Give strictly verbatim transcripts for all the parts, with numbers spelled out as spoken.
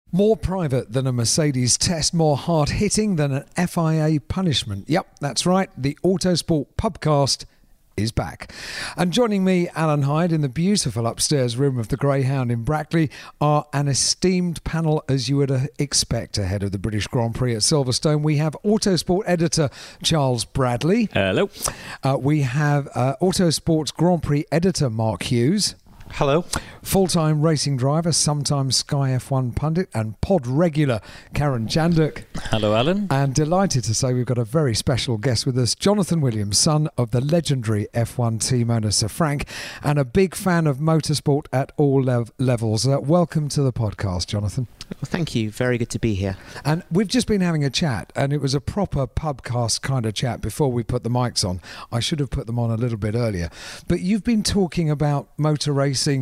More private than a Mercedes test, more hard-hitting than an F I A punishment. Yep, that's right, the Autosport Pubcast is back. And joining me, Alan Hyde, in the beautiful upstairs room of the Greyhound in Brackley, are an esteemed panel, as you would uh, expect ahead of the British Grand Prix at Silverstone. We have Autosport editor Charles Bradley. Hello. Uh, we have uh, Autosport's Grand Prix editor Mark Hughes. Hello. Full-time racing driver, sometimes Sky F one pundit and pod regular Karen Janduk. Hello, Alan. And delighted to say we've got a very special guest with us, Jonathan Williams, son of the legendary F one team owner Sir Frank, and a big fan of motorsport at all lev- levels. Uh, welcome to the podcast, Jonathan. Well, thank you. Very good to be here. And we've just been having a chat, and it was a proper pubcast kind of chat before we put the mics on. I should have put them on a little bit earlier. But you've been talking about motor racing.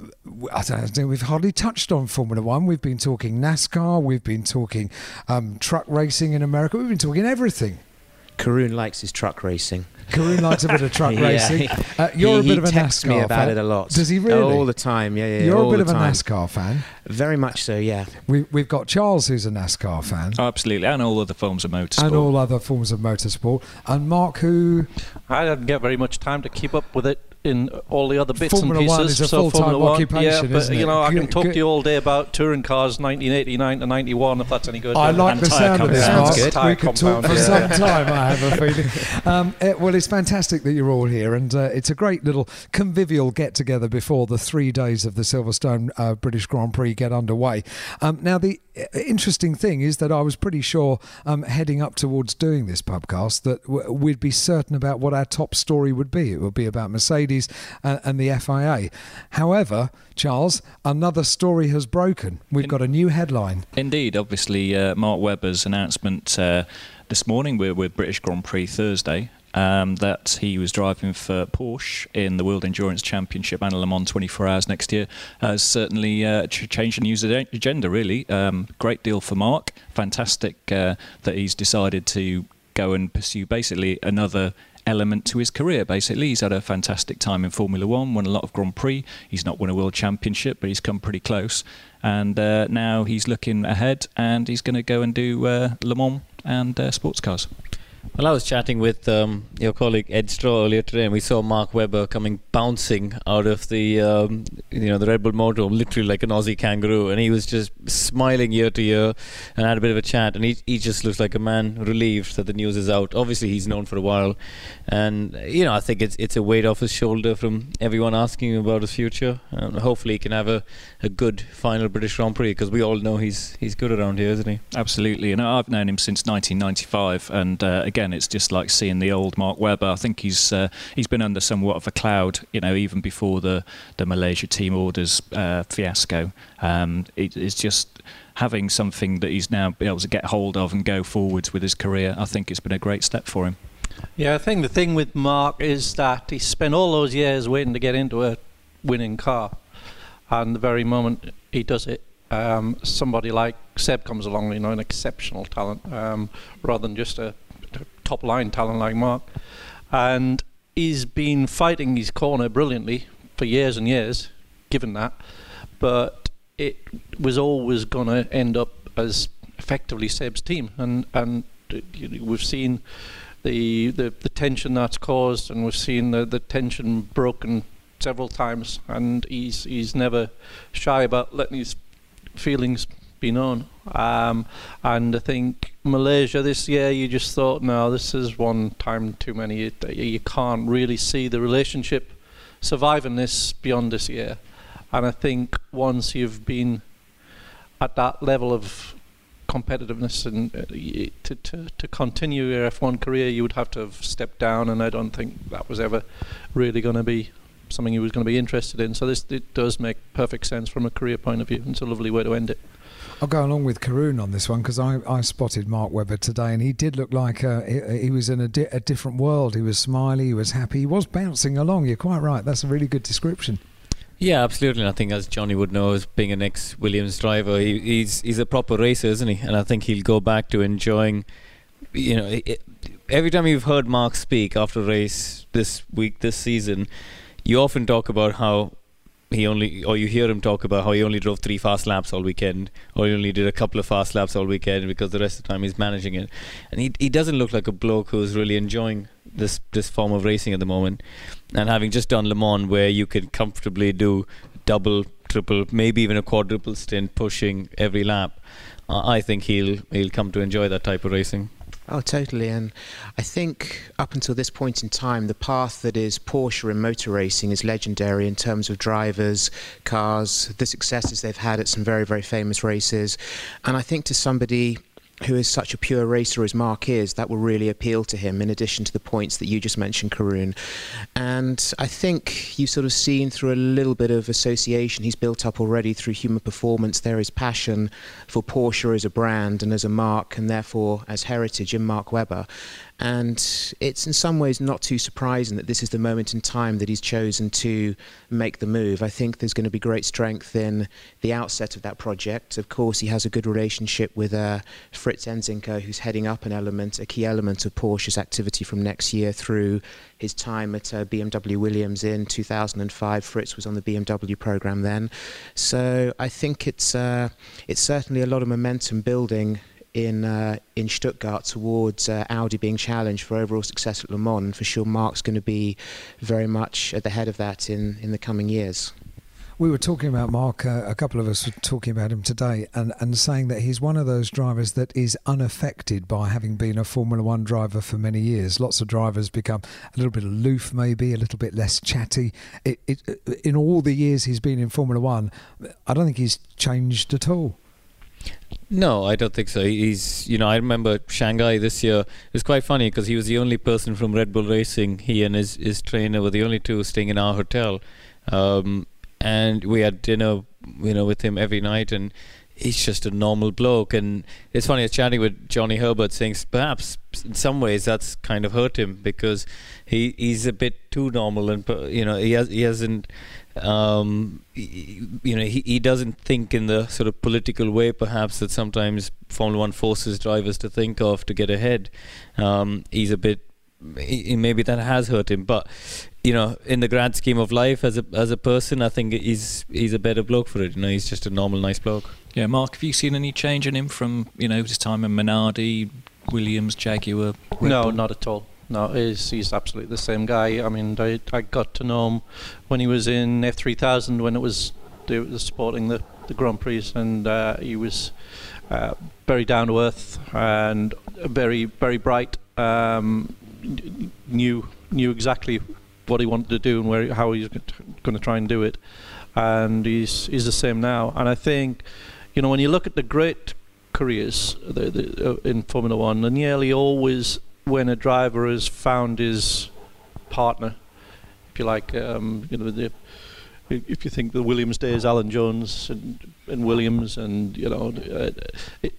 I don't know, we've hardly touched on Formula One. We've been talking NASCAR. We've been talking um, truck racing in America. We've been talking everything. Karun likes his truck racing. Karun likes a bit of truck yeah, racing. Uh, you're he, a bit of a NASCAR fan. He texts me about fan. it a lot. Does he really? All the time, yeah, yeah. You're all a bit the of a time. NASCAR fan. Very much so, yeah. We, we've got Charles, who's a NASCAR fan. Oh, absolutely, and all other forms of motorsport. And all other forms of motorsport. And Mark, who... I didn't get very much time to keep up with it in all the other bits Formula and pieces. One is a so full-time Formula occupation, One, yeah, but isn't it? you know, I Good, can talk good. to you all day about touring cars, nineteen eighty-nine to ninety-one, if that's any good. I like And the tyre sound of this, compound. Mark. Sounds good. We could talk Tyre for compound, some yeah. time, I have a feeling. Um, it, well, it's fantastic that you're all here, and uh, it's a great little convivial get-together before the three days of the Silverstone uh, British Grand Prix get underway. Um, now, the interesting thing is that I was pretty sure um, heading up towards doing this pubcast that w- we'd be certain about what our top story would be. It would be about Mercedes uh, and the F I A. However, Charles, another story has broken. We've got a new headline. Indeed, obviously, uh, Mark Webber's announcement uh, this morning, we're with British Grand Prix Thursday, um, that he was driving for Porsche in the World Endurance Championship and Le Mans twenty-four hours next year, has certainly uh, ch- changed the news agenda, really. Um, great deal for Mark. Fantastic uh, that he's decided to go and pursue basically another element to his career. Basically, he's had a fantastic time in Formula One, won a lot of Grand Prix. He's not won a World Championship, but he's come pretty close. And uh, now he's looking ahead, and he's going to go and do uh, Le Mans and uh, sports cars. Well, I was chatting with um, your colleague Ed Straw earlier today, and we saw Mark Webber coming bouncing out of the um, you know the Red Bull motorhome, literally like an Aussie kangaroo, and he was just smiling ear to ear, and had a bit of a chat, and he he just looks like a man relieved that the news is out. Obviously, he's known for a while, and you know I think it's it's a weight off his shoulder from everyone asking him about his future, and hopefully he can have a, a good final British Grand Prix, because we all know he's he's good around here, isn't he? Absolutely, and I've known him since nineteen ninety-five, and uh, again, it's just like seeing the old Mark Webber. I think he's uh, he's been under somewhat of a cloud, you know, even before the the Malaysia team orders uh, fiasco. Um, it, it's just having something that he's now able to get hold of and go forwards with his career. I think it's been a great step for him. Yeah, I think the thing with Mark is that he spent all those years waiting to get into a winning car, and the very moment he does it, um, somebody like Seb comes along, you know, an exceptional talent, um, rather than just a top line talent like Mark, and he's been fighting his corner brilliantly for years and years, given that, but it was always going to end up as effectively Seb's team, and and we've seen the, the the tension that's caused, and we've seen the, the tension broken several times, and he's he's never shy about letting his feelings be known. Um, and I think Malaysia this year, you just thought, no, this is one time too many. It, you can't really see the relationship surviving this beyond this year. And I think once you've been at that level of competitiveness and uh, y- to, to to continue your F one career, you would have to have stepped down, and I don't think that was ever really going to be something he was going to be interested in. So this it does make perfect sense from a career point of view. It's a lovely way to end it. I'll go along with Karun on this one, because I, I spotted Mark Webber today, and he did look like uh, he, he was in a, di- a different world. He was smiley, he was happy, he was bouncing along. You're quite right. That's a really good description. Yeah, absolutely. And I think, as Johnny would know, as being an ex-Williams driver, he, he's he's a proper racer, isn't he? And I think he'll go back to enjoying, you know, it, every time you've heard Mark speak after a race this week, this season, you often talk about how he only, or you hear him talk about how he only drove three fast laps all weekend, or he only did a couple of fast laps all weekend because the rest of the time he's managing it. And he he doesn't look like a bloke who's really enjoying this this form of racing at the moment. And having just done Le Mans, where you can comfortably do double, triple, maybe even a quadruple stint pushing every lap, uh, I think he'll he'll come to enjoy that type of racing. Oh, totally. And I think up until this point in time, the path that is Porsche in motor racing is legendary in terms of drivers, cars, the successes they've had at some very, very famous races. And I think to somebody who is such a pure racer as Mark is, that will really appeal to him, in addition to the points that you just mentioned, Karun. And I think you've sort of seen through a little bit of association he's built up already through Human Performance. There is passion for Porsche as a brand and as a mark, and therefore as heritage in Mark Webber. And it's in some ways not too surprising that this is the moment in time that he's chosen to make the move. I think there's going to be great strength in the outset of that project. Of course, he has a good relationship with uh, Fritz Enzinker, who's heading up an element, a key element of Porsche's activity from next year through his time at uh, B M W Williams in two thousand five. Fritz was on the B M W program then. So I think it's uh, it's certainly a lot of momentum building in uh, in Stuttgart towards uh, Audi being challenged for overall success at Le Mans. And for sure, Mark's going to be very much at the head of that in, in the coming years. We were talking about Mark, uh, a couple of us were talking about him today, and, and saying that he's one of those drivers that is unaffected by having been a Formula One driver for many years. Lots of drivers become a little bit aloof, maybe, a little bit less chatty. It, it, in all the years he's been in Formula One, I don't think he's changed at all. No, I don't think so. He's, you know, I remember Shanghai this year. It was quite funny because he was the only person from Red Bull Racing. He and his, his trainer were the only two staying in our hotel. Um, and we had dinner, you know, with him every night. And he's just a normal bloke. And it's funny, I was chatting with Johnny Herbert saying perhaps in some ways that's kind of hurt him because he, he's a bit too normal. And, you know, he, has, he hasn't... Um, you know, he, he doesn't think in the sort of political way perhaps that sometimes Formula One forces drivers to think of to get ahead. Um, he's a bit, he, maybe that has hurt him, but you know, in the grand scheme of life as a as a person, I think he's he's a better bloke for it. You know, he's just a normal, nice bloke. Yeah, Mark, have you seen any change in him from, you know, his time in Minardi, Williams, Jaguar? Red No, Bull? not at all. No, he's, he's absolutely the same guy. I mean, I, I got to know him when he was in F three thousand, when it was, they were sporting the, the Grand Prix, and uh, he was uh, very down to earth and very, very bright. Um, knew knew exactly what he wanted to do and where how he was going to try and do it, and he's he's the same now. And I think, you know, when you look at the great careers the, the, uh, in Formula One, they're nearly always when a driver has found his partner, if you like. Um, you know, the, if you think the Williams days, Alan Jones and, and Williams, and you know, uh, it,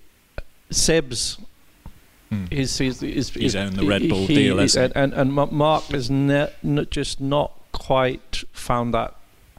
Seb's. Hmm. He's, he's, he's, He's he's owned the Red Bull he, deal, he, hasn't and, and and Mark has ne- n- just not quite found that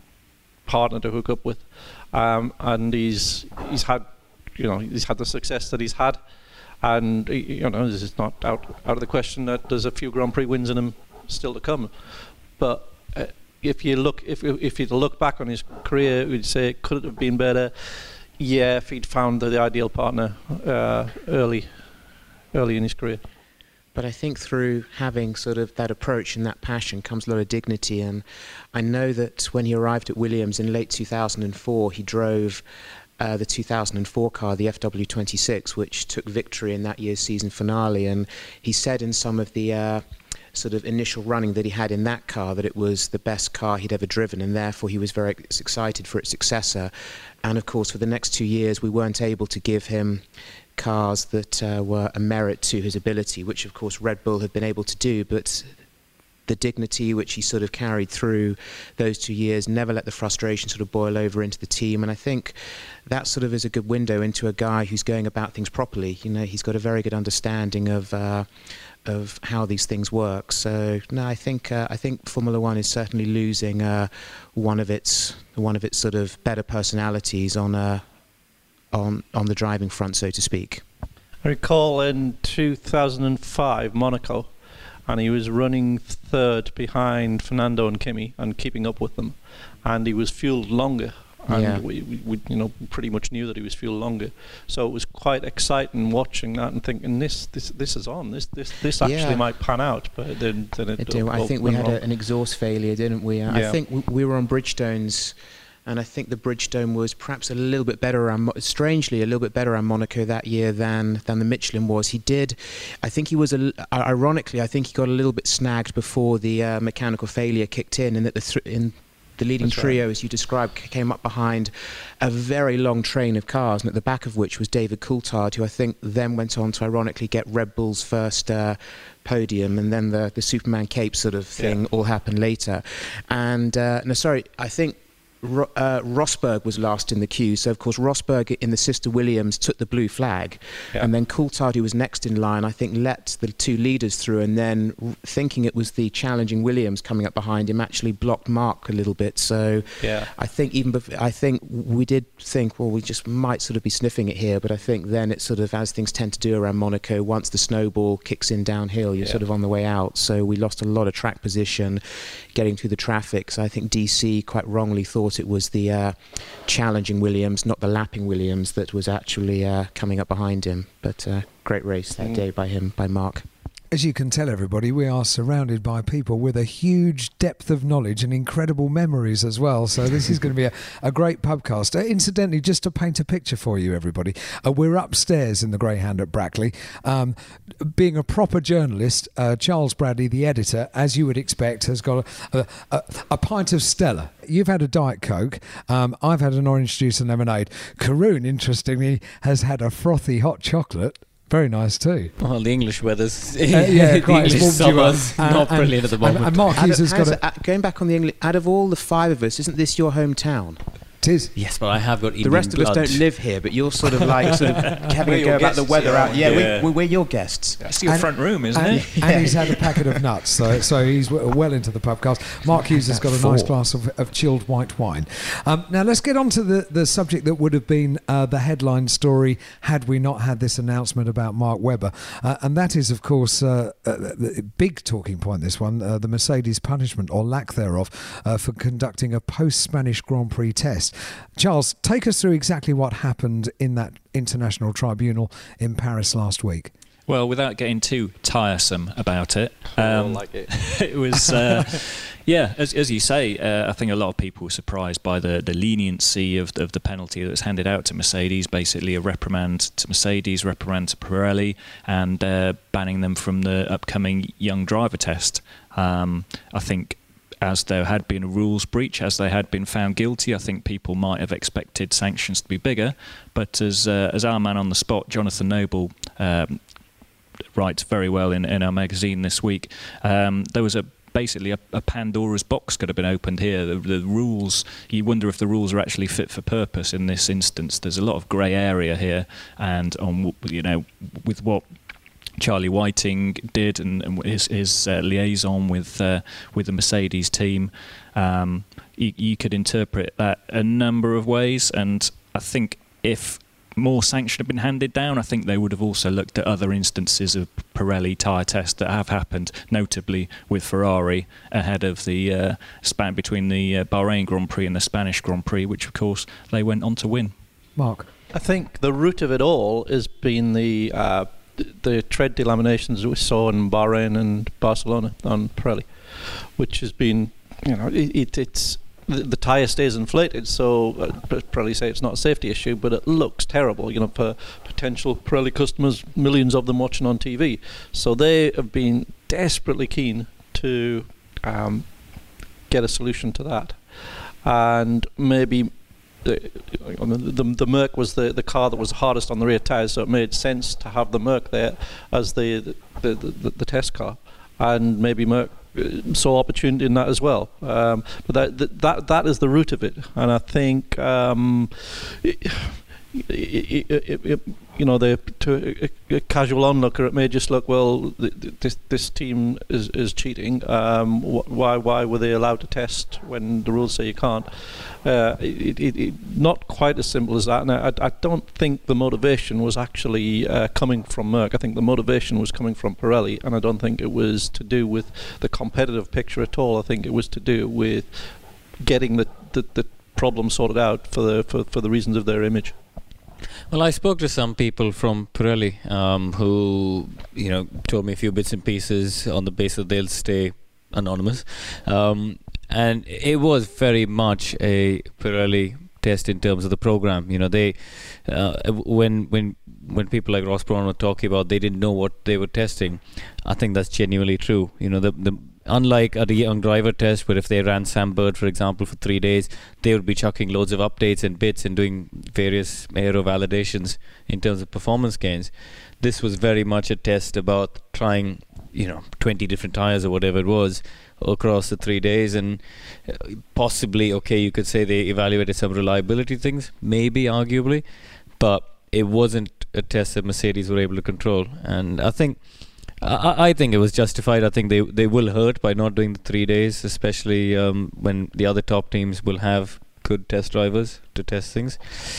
partner to hook up with, um, and he's he's had, you know, he's had the success that he's had. And you know, this is not out out of the question that there's a few Grand Prix wins in him still to come. But uh, if you look, if if you look back on his career, we'd say could it have been better? Yeah, if he'd found the, the ideal partner uh, early, early in his career. But I think through having sort of that approach and that passion comes a lot of dignity. And I know that when he arrived at Williams in late two thousand four, he drove Uh, the two thousand four car, the F W twenty-six, which took victory in that year's season finale. And he said in some of the uh, sort of initial running that he had in that car that it was the best car he'd ever driven, and therefore he was very excited for its successor. And of course, for the next two years, we weren't able to give him cars that uh, were a merit to his ability, which of course Red Bull had been able to do. But the dignity which he sort of carried through those two years, never let the frustration sort of boil over into the team. And I think that sort of is a good window into a guy who's going about things properly. You know, he's got a very good understanding of uh, of how these things work. So no, I think uh, I think Formula One is certainly losing uh, one of its one of its sort of better personalities on uh, on on the driving front, so to speak. I recall in two thousand five, Monaco. and he was running third behind Fernando and Kimi and keeping up with them, and he was fueled longer. And yeah. we, we, we, you know, pretty much knew that he was fueled longer, so it was quite exciting watching that and thinking this, this, this is on. This, this, this actually yeah. might pan out, but then, then it. it did. I think we had a, an exhaust failure, didn't we? Uh, yeah. I think we, we were on Bridgestones, and I think the Bridgestone was perhaps a little bit better around, strangely, a little bit better around Monaco that year than than the Michelin was. He did, I think he was, a, ironically, I think he got a little bit snagged before the uh, mechanical failure kicked in, and that the th- in. The leading That's trio, right. as you described, came up behind a very long train of cars, and at the back of which was David Coulthard, who I think then went on to ironically get Red Bull's first uh, podium, and then the, the Superman cape sort of thing yeah. all happened later. And, uh, no, sorry, I think Ro- uh, Rosberg was last in the queue, so of course Rosberg in the sister Williams took the blue flag, yeah. and then Coulthard, who was next in line, I think let the two leaders through, and then r- thinking it was the challenging Williams coming up behind him, actually blocked Mark a little bit. So yeah. I think even bef- I think we did think, well, we just might sort of be sniffing it here, but I think then it's sort of, as things tend to do around Monaco, once the snowball kicks in downhill, you're yeah. sort of on the way out. So we lost a lot of track position getting through the traffic. So I think D C quite wrongly thought it was the uh, challenging Williams, not the lapping Williams, that was actually uh, coming up behind him. But uh, great race that Mm. day by him, by Mark. As you can tell, everybody, we are surrounded by people with a huge depth of knowledge and incredible memories as well. So this is going to be a, a great pubcast. Uh, incidentally, just to paint a picture for you, everybody, uh, we're upstairs in the Greyhound at Brackley. Um, being a proper journalist, uh, Charles Bradley, the editor, as you would expect, has got a, a, a pint of Stella. You've had a Diet Coke. Um, I've had an orange juice and lemonade. Karoon, interestingly, has had a frothy hot chocolate. Very nice too. Well, the English weather's Uh, yeah, the quite. English It's warmed you up. summer's And- not and- brilliant at the moment. And, and Mark Out Hughes of, has got how's a... it- uh, going back on the English, out of all the five of us, isn't this your hometown? Tis. Yes, but I have got Indian The rest of blood. us don't live here, but you're sort of like sort of having We're a go your about the guests, weather yeah. out. Yeah, Yeah. We, we're your guests. It's your And- front room, isn't And, it? and he's had a packet of nuts, so so he's w- well into the pubcast. Mark Hughes has got a nice glass of, of chilled white wine. Um, now let's get on to the, the subject that would have been uh, the headline story had we not had this announcement about Mark Webber, uh, and that is, of course, uh, uh, the big talking point. This one, uh, the Mercedes punishment or lack thereof uh, for conducting a post-Spanish Grand Prix test. Charles, take us through exactly what happened in that international tribunal in Paris last week. Well, without getting too tiresome about it, I don't um, like it. it was, uh, yeah, as, as you say, uh, I think a lot of people were surprised by the, the leniency of, of the penalty that was handed out to Mercedes, basically a reprimand to Mercedes, reprimand to Pirelli, and uh, banning them from the upcoming young driver test. Um, I think as there had been a rules breach, as they had been found guilty, I think people might have expected sanctions to be bigger. But as uh, as our man on the spot, Jonathan Noble, um, writes very well in, in our magazine this week, um, there was a basically a, a Pandora's box could have been opened here. The, the rules, you wonder if the rules are actually fit for purpose in this instance. There's a lot of grey area here, and on you know with what Charlie Whiting did and, and his, his uh, liaison with uh, with the Mercedes team, um, you, you could interpret that a number of ways. And I think if more sanction had been handed down, I think they would have also looked at other instances of Pirelli tyre tests that have happened, notably with Ferrari ahead of the uh, span between the uh, Bahrain Grand Prix and the Spanish Grand Prix, which of course they went on to win. Mark? I think the root of it all has been the uh, the tread delaminations we saw in Bahrain and Barcelona on Pirelli, which has been, you know, it, it, it's the, the tyre stays inflated, so uh, Pirelli say it's not a safety issue, but it looks terrible, you know, for potential Pirelli customers, millions of them watching on T V. So they have been desperately keen to um, get a solution to that, and maybe. The, the, the Merc was the, the car that was hardest on the rear tyres, so it made sense to have the Merc there as the the, the, the, the test car, and maybe Merc saw opportunity in that as well. Um, but that, that that is the root of it, and I think um, it, it, it, it, you know, the to a, a casual onlooker, it may just look, well, th- th- this this team is is cheating. Um, wh- why why were they allowed to test when the rules say you can't? Uh, it, it, it, not quite as simple as that. And I, I don't think the motivation was actually uh, coming from Merck. I think the motivation was coming from Pirelli, and I don't think it was to do with the competitive picture at all. I think it was to do with getting the the, the problem sorted out for the for, for the reasons of their image. Well, I spoke to some people from Pirelli um, who, you know, told me a few bits and pieces on the basis that they'll stay anonymous. Um, and it was very much a Pirelli test in terms of the program. You know, they uh, when when when people like Ross Brawn were talking about they didn't know what they were testing, I think that's genuinely true. You know, the the unlike at a young driver test where if they ran Sam Bird, for example, for three days, they would be chucking loads of updates and bits and doing various aero validations in terms of performance gains. This was very much a test about trying, you know, twenty different tires or whatever it was across the three days, and possibly, okay, you could say they evaluated some reliability things, maybe, arguably, but it wasn't a test that Mercedes were able to control. And I think I, I think it was justified. I think they they will hurt by not doing the three days, especially um, when the other top teams will have good test drivers to test things.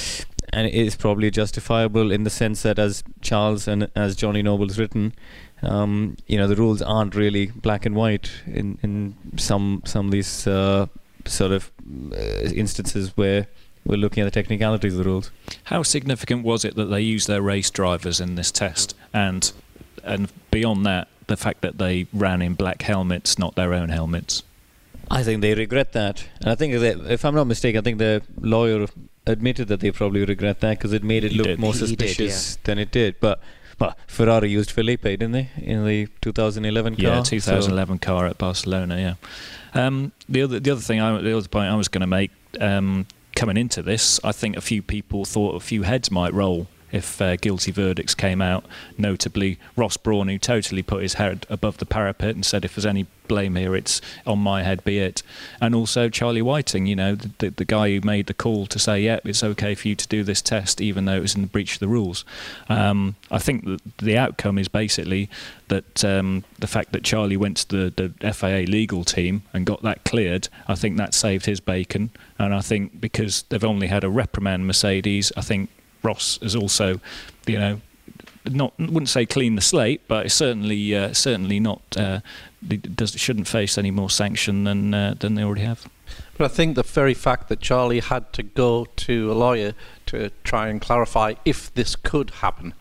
And it is probably justifiable in the sense that, as Charles and as Johnny Noble's written, um, you know, the rules aren't really black and white in, in some some of these uh, sort of uh, instances where we're looking at the technicalities of the rules. How significant was it that they used their race drivers in this test? And and beyond that, the fact that they ran in black helmets, not their own helmets? I think they regret that. And I think, that, if I'm not mistaken, I think the lawyer admitted that they probably regret that because it made it He look did. more He- he did, suspicious than it did. But well, Ferrari used Felipe, didn't they, in the two thousand eleven car? Yeah, two thousand eleven so. car at Barcelona. Yeah. Um, the other the other thing, I, the other point I was going to make, um, coming into this, I think a few people thought a few heads might roll if uh, guilty verdicts came out, notably Ross Brawn, who totally put his head above the parapet and said, if there's any blame here, it's on my head, be it. And also Charlie Whiting, you know, the, the, the guy who made the call to say, yeah, it's okay for you to do this test, even though it was in the breach of the rules. Um, I think that the outcome is basically that um, the fact that Charlie went to the, the F A A legal team and got that cleared, I think that saved his bacon. And I think because they've only had a reprimand Mercedes, I think Ross has also, you know, not wouldn't say clean the slate, but it's certainly uh, certainly not uh, does shouldn't face any more sanction than uh, than they already have. But I think the very fact that Charlie had to go to a lawyer to try and clarify if this could happen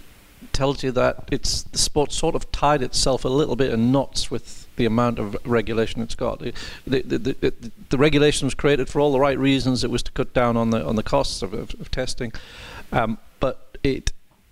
tells you that it's the sport sort of tied itself a little bit in knots with the amount of regulation it's got. The, the, the, the, the regulation was created for all the right reasons. It was to cut down on the on the costs of, of, of testing, um, but it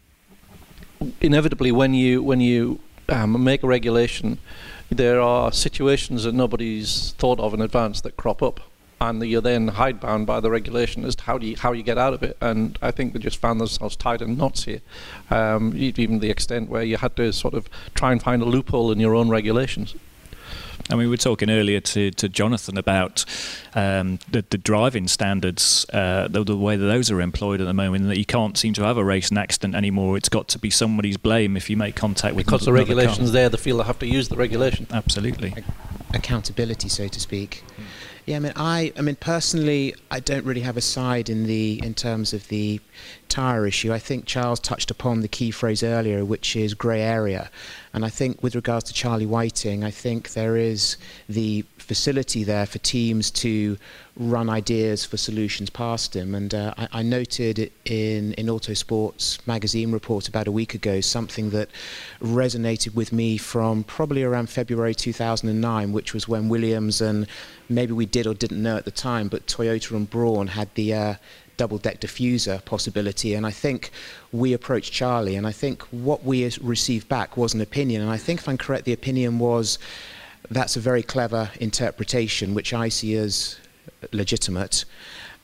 inevitably when you when you um, make a regulation, there are situations that nobody's thought of in advance that crop up, and you're then hidebound by the regulation as to how do you how you get out of it. And I think they just found themselves tied in knots here, um, even the extent where you had to sort of try and find a loophole in your own regulations. I mean, we were talking earlier to, to Jonathan about um, the, the driving standards, uh, the, the way that those are employed at the moment, and that you can't seem to have a racing accident anymore. It's got to be somebody's blame if you make contact with because the regulation's there, they feel they have to use the regulation. Absolutely. Accountability, so to speak. Yeah, I mean, I, I mean, personally, I don't really have a side in the in terms of the tyre issue. I think Charles touched upon the key phrase earlier, which is grey area. And I think with regards to Charlie Whiting, I think there is the facility there for teams to run ideas for solutions past him. And uh, I, I noted in, in Autosport's magazine report about a week ago something that resonated with me from probably around February two thousand nine, which was when Williams, and maybe we did or didn't know at the time, but Toyota and Brawn had the uh, double-deck diffuser possibility. And I think we approached Charlie, and I think what we received back was an opinion. And I think, if I'm correct, the opinion was that's a very clever interpretation, which I see as legitimate.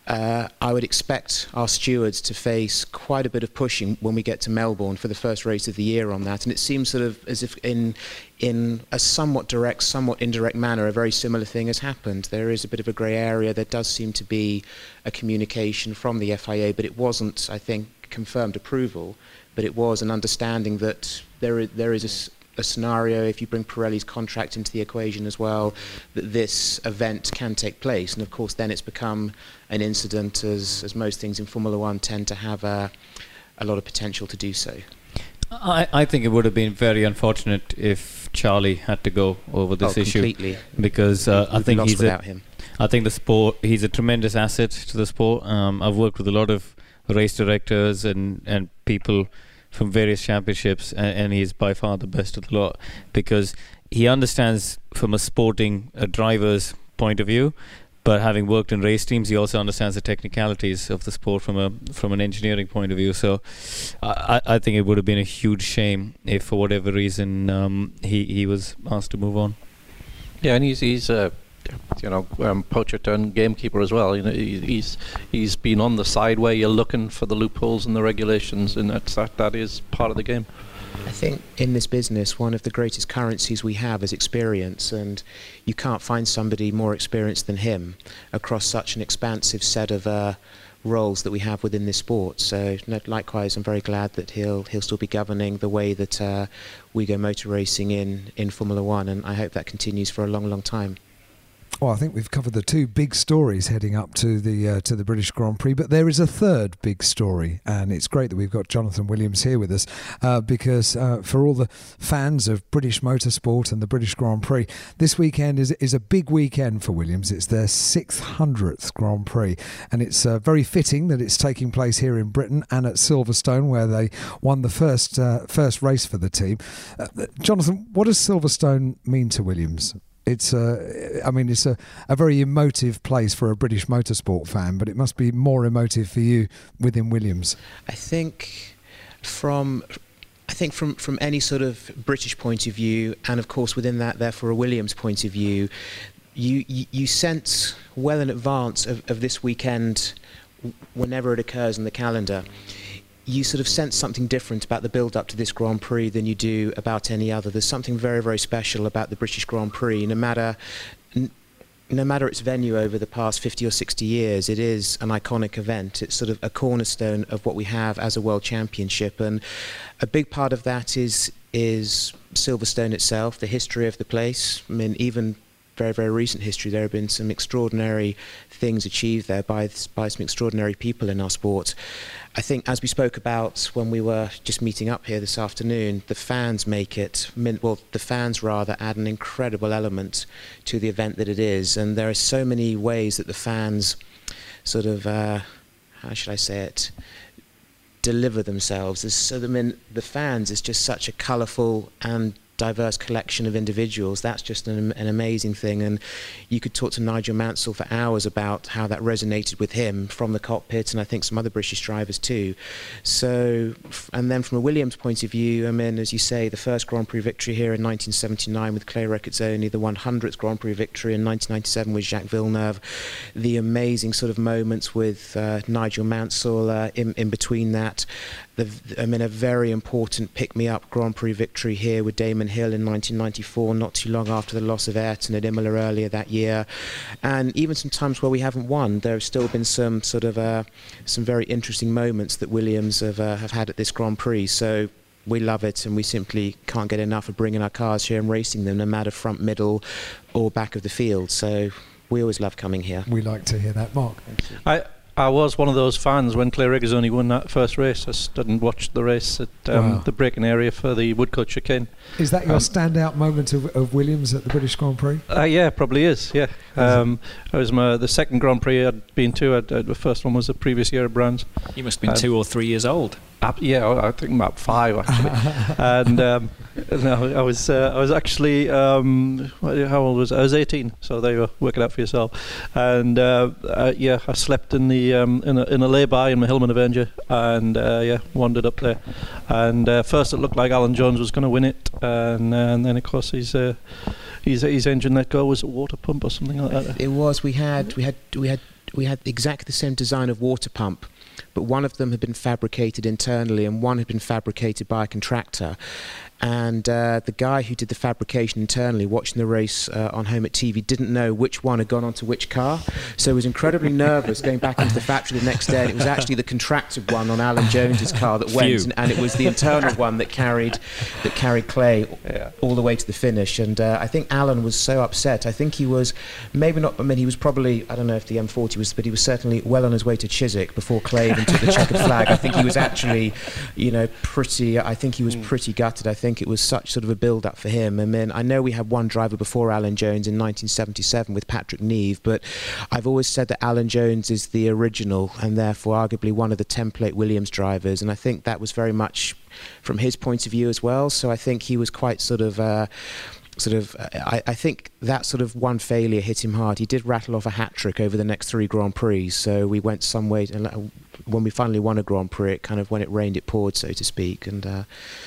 Uh, I would expect our stewards to face quite a bit of pushing when we get to Melbourne for the first race of the year on that. And it seems sort of as if in in a somewhat direct, somewhat indirect manner, a very similar thing has happened. There is a bit of a grey area. There does seem to be a communication from the F I A, but it wasn't, I think, confirmed approval, but it was an understanding that there is, there is a a scenario, if you bring Pirelli's contract into the equation as well, that this event can take place. And of course then it's become an incident, as, as most things in Formula One tend to have a, a lot of potential to do so. I, I think it would have been very unfortunate if Charlie had to go over this oh, issue. Completely. Because uh, I think he's without a, him. I think the sport, he's a tremendous asset to the sport. Um, I've worked with a lot of race directors and, and people from various championships, and, and he's by far the best of the lot because he understands from a sporting a driver's point of view, but having worked in race teams, he also understands the technicalities of the sport from a from an engineering point of view. So I, I think it would have been a huge shame if for whatever reason um, he, he was asked to move on. Yeah, and he's he's uh, you know um, poacher turned gamekeeper as well. You know, he, he's he's been on the side where you're looking for the loopholes in the regulations, and that's that that is part of the game. I think in this business, one of the greatest currencies we have is experience, and you can't find somebody more experienced than him across such an expansive set of uh, roles that we have within this sport. So no, likewise, I'm very glad that he'll he'll still be governing the way that uh, we go motor racing in, in Formula One, and I hope that continues for a long, long time. Well, I think we've covered the two big stories heading up to the uh, to the British Grand Prix, but there is a third big story, and it's great that we've got Jonathan Williams here with us uh, because uh, for all the fans of British motorsport and the British Grand Prix, this weekend is is a big weekend for Williams. It's their six hundredth Grand Prix, and it's uh, very fitting that it's taking place here in Britain and at Silverstone, where they won the first uh, first race for the team. Uh, Jonathan, what does Silverstone mean to Williams? It's a, I mean, it's a, a very emotive place for a British motorsport fan, but it must be more emotive for you within Williams. I think from, I think from, from any sort of British point of view, and of course within that, therefore, a Williams point of view, you you, you sense well in advance of, of this weekend, whenever it occurs in the calendar, you sort of sense something different about the build-up to this Grand Prix than you do about any other. There's something very, very special about the British Grand Prix. No matter, n- no matter its venue over the past fifty or sixty years, it is an iconic event. It's sort of a cornerstone of what we have as a World Championship, and a big part of that is is Silverstone itself, the history of the place. I mean, even very, very recent history, there have been some extraordinary things achieved there by by some extraordinary people in our sport. I think, as we spoke about when we were just meeting up here this afternoon, the fans make it, well, the fans rather add an incredible element to the event that it is, and there are so many ways that the fans sort of, uh, how should I say it, deliver themselves. There's, so I mean, the fans is just such a colourful and diverse collection of individuals. That's just an, an amazing thing, and you could talk to Nigel Mansell for hours about how that resonated with him from the cockpit, and I think some other British drivers too. So, and then from a Williams point of view, I mean, as you say, the first Grand Prix victory here in nineteen seventy-nine with Clay Records-Only, the one hundredth Grand Prix victory in nineteen ninety-seven with Jacques Villeneuve, the amazing sort of moments with uh, Nigel Mansell uh, in, in between that. The, I mean, a very important pick-me-up Grand Prix victory here with Damon Hill in nineteen ninety-four, not too long after the loss of Ayrton at Imola earlier that year. And even some times where we haven't won, there have still been some sort of uh, some very interesting moments that Williams have, uh, have had at this Grand Prix. So we love it, and we simply can't get enough of bringing our cars here and racing them, no matter front, middle, or back of the field. So we always love coming here. We like to hear that, Mark. I I was one of those fans when Clay Records-Only won that first race. I stood and watched the race at um, Wow. the braking area for the Woodcote chicane. Is that your Um, standout moment of, of Williams at the British Grand Prix? Uh, yeah, probably is. Yeah, um, it was my the second Grand Prix I'd been to. I'd, I'd, the first one was the previous year at Brands. You must have been Um, two or three years old. Uh, yeah, I I think about five actually. and um, no, I was uh, I was actually um, what- how old was I? I was eighteen. So there you go, work it out for yourself. And uh, uh, yeah, I slept in the um, in a in a lay-by in my Hillman Avenger, and uh, yeah, wandered up there. And uh, first it looked like Alan Jones was going to win it, and, uh, and then of course his uh, his his engine let go. Was a water pump or something like that? It was. We had we had we had we had exactly the same design of water pump, but one of them had been fabricated internally and one had been fabricated by a contractor. And uh, the guy who did the fabrication internally, watching the race uh, on home at T V, didn't know which one had gone onto which car. So he was incredibly nervous going back into the factory the next day. And it was actually the contracted one on Alan Jones's car that went, and, and it was the internal one that carried that carried Clay yeah. all the way to the finish. And uh, I think Alan was so upset. I think he was maybe not. I mean, he was probably, I don't know if the M forty was, but he was certainly well on his way to Chiswick before Clay even took the checkered flag. I think he was actually, you know, pretty. I think he was mm. pretty gutted. I think it was such sort of a build-up for him. I mean, I know we had one driver before Alan Jones in nineteen seventy-seven with Patrick Neve, but I've always said that Alan Jones is the original and therefore arguably one of the template Williams drivers, and I think that was very much from his point of view as well. So I think he was quite sort of uh, sort of uh, I, I think that sort of one failure hit him hard. He did rattle off a hat-trick over the next three Grand Prix, so we went some way to, when we finally won a Grand Prix, it kind of, when it rained it poured, so to speak. And uh,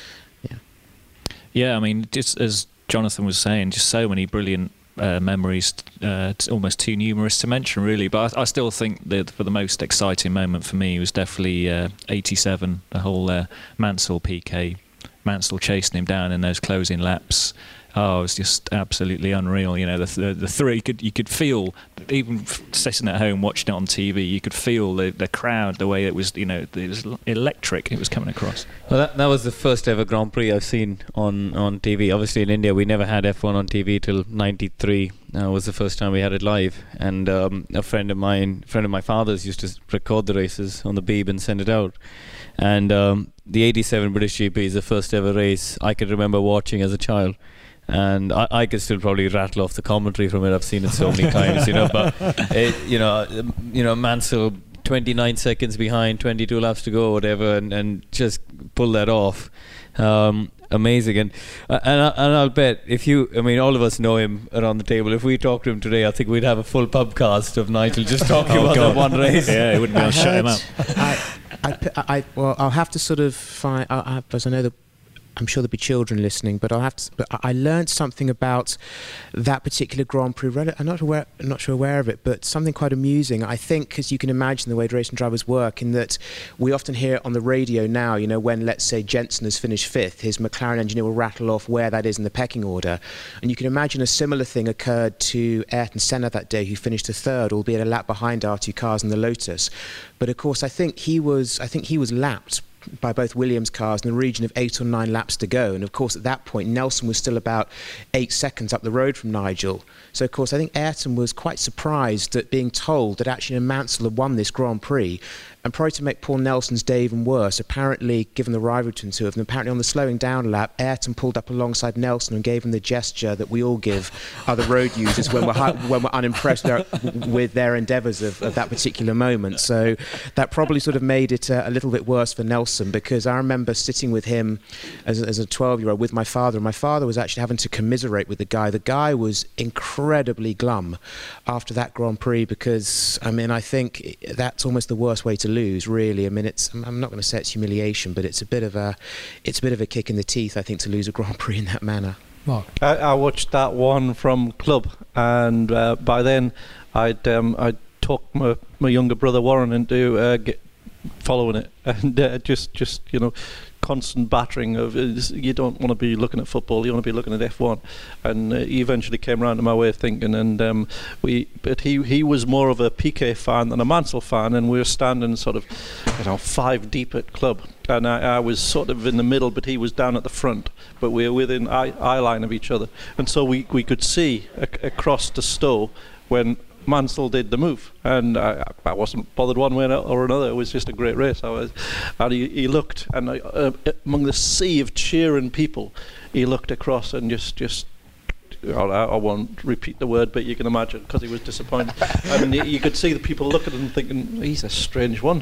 Yeah, I mean, just as Jonathan was saying, just so many brilliant uh, memories, uh, it's almost too numerous to mention, really. But I, I still think that for the most exciting moment for me was definitely uh, eighty-seven, the whole uh, Mansell P K, Mansell chasing him down in those closing laps. Oh, it was just absolutely unreal. You know, the the, the three, you could you could feel, even sitting at home watching it on T V, you could feel the the crowd, the way it was, you know, it was electric. It was coming across. Well, that that was the first ever Grand Prix I've seen on on T V. Obviously, in India, we never had F one on T V till ninety-three. Uh, was the first time we had it live, and um, a friend of mine, friend of my father's, used to record the races on the Beeb and send it out. And um, the eighty-seven British G P is the first ever race I could remember watching as a child. And I, I could still probably rattle off the commentary from it. I've seen it so many times, you know. But it, you know, you know, Mansell twenty-nine seconds behind, twenty-two laps to go, or whatever, and, and just pull that off. Um, amazing, and uh, and I, and I'll bet if you, I mean, all of us know him around the table. If we talked to him today, I think we'd have a full pubcast of Nigel just talking oh about God. that one race. Yeah, it wouldn't be able to shut him up. I, I, I, well, I'll have to sort of find, I, I, because I know that. I'm sure there'll be children listening, but I'll have to. But I learned something about that particular Grand Prix. I'm not aware, I'm not sure aware of it, but something quite amusing. I think, because you can imagine the way racing drivers work, in that we often hear it on the radio now. You know, when let's say Jenson has finished fifth, his McLaren engineer will rattle off where that is in the pecking order, and you can imagine a similar thing occurred to Ayrton Senna that day, who finished a third, albeit a lap behind our two cars in the Lotus. But of course, I think he was. I think he was lapped by both Williams cars in the region of eight or nine laps to go, and of course at that point Nelson was still about eight seconds up the road from Nigel. So of course I think Ayrton was quite surprised at being told that actually Mansell had won this Grand Prix, and probably to make Paul Nelson's day even worse, apparently, given the rivalry between the two of them, apparently on the slowing down lap, Ayrton pulled up alongside Nelson and gave him the gesture that we all give other road users when we're when we're unimpressed with their, with their endeavours of, of that particular moment. So that probably sort of made it a, a little bit worse for Nelson, because I remember sitting with him as, as a twelve-year-old with my father, and my father was actually having to commiserate with the guy. The guy was incredibly glum after that Grand Prix, because, I mean, I think that's almost the worst way to lose, really. I mean, it's, I'm not going to say it's humiliation, but it's a bit of a it's a bit of a kick in the teeth, I think, to lose a Grand Prix in that manner. Mark. I, I watched that one from club, and uh, by then I'd um, I'd talked my, my younger brother Warren into uh, get, following it, and uh, just just you know, constant battering of, you don't want to be looking at football, you want to be looking at F one. And uh, he eventually came around to my way of thinking, and um, we but he he was more of a P K fan than a Mansell fan, and we were standing sort of, you know, five deep at club, and I, I was sort of in the middle, but he was down at the front, but we were within eye, eye line of each other, and so we, we could see ac- across the Stowe when Mansell did the move, and I, I wasn't bothered one way or another. It was just a great race. I was, and he, he looked, and I, uh, among the sea of cheering people, he looked across and just, just. Well, I, I won't repeat the word, but you can imagine, because he was disappointed. I mean, you, you could see the people looking at him thinking, he's a strange one.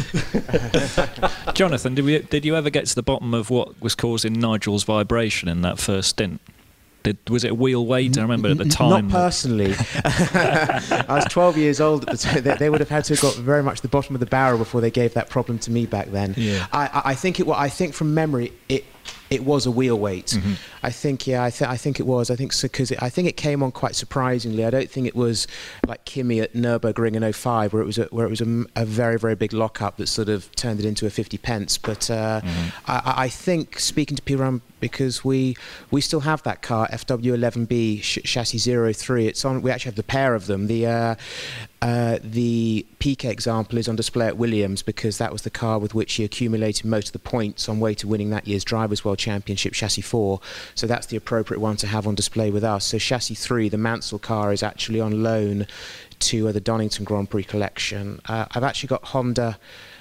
Jonathan, did we? Did you ever get to the bottom of what was causing Nigel's vibration in that first stint? Did, was it a wheel weight? I remember at the time. Not personally. I was twelve years old at the time. They, they would have had to have got very much the bottom of the barrel before they gave that problem to me back then. Yeah. I, I think it. Well, I think from memory, it It was a wheel weight. Mm-hmm. I think, yeah, I, th- I think it was. I think because so, I think it came on quite surprisingly. I don't think it was like Kimi at Nürburgring in oh five, where it was a, where it was a, a very very big lockup that sort of turned it into a fifty pence. But uh, mm-hmm. I, I think speaking to Piran, because we we still have that car, F W eleven B ch- chassis zero three. It's on. We actually have the pair of them. The uh, uh, the Piquet example is on display at Williams because that was the car with which he accumulated most of the points on way to winning that year's Drivers' World Championship, chassis four. So that's the appropriate one to have on display with us. So chassis three, the Mansell car, is actually on loan to uh, the Donington Grand Prix collection. Uh, I've actually got Honda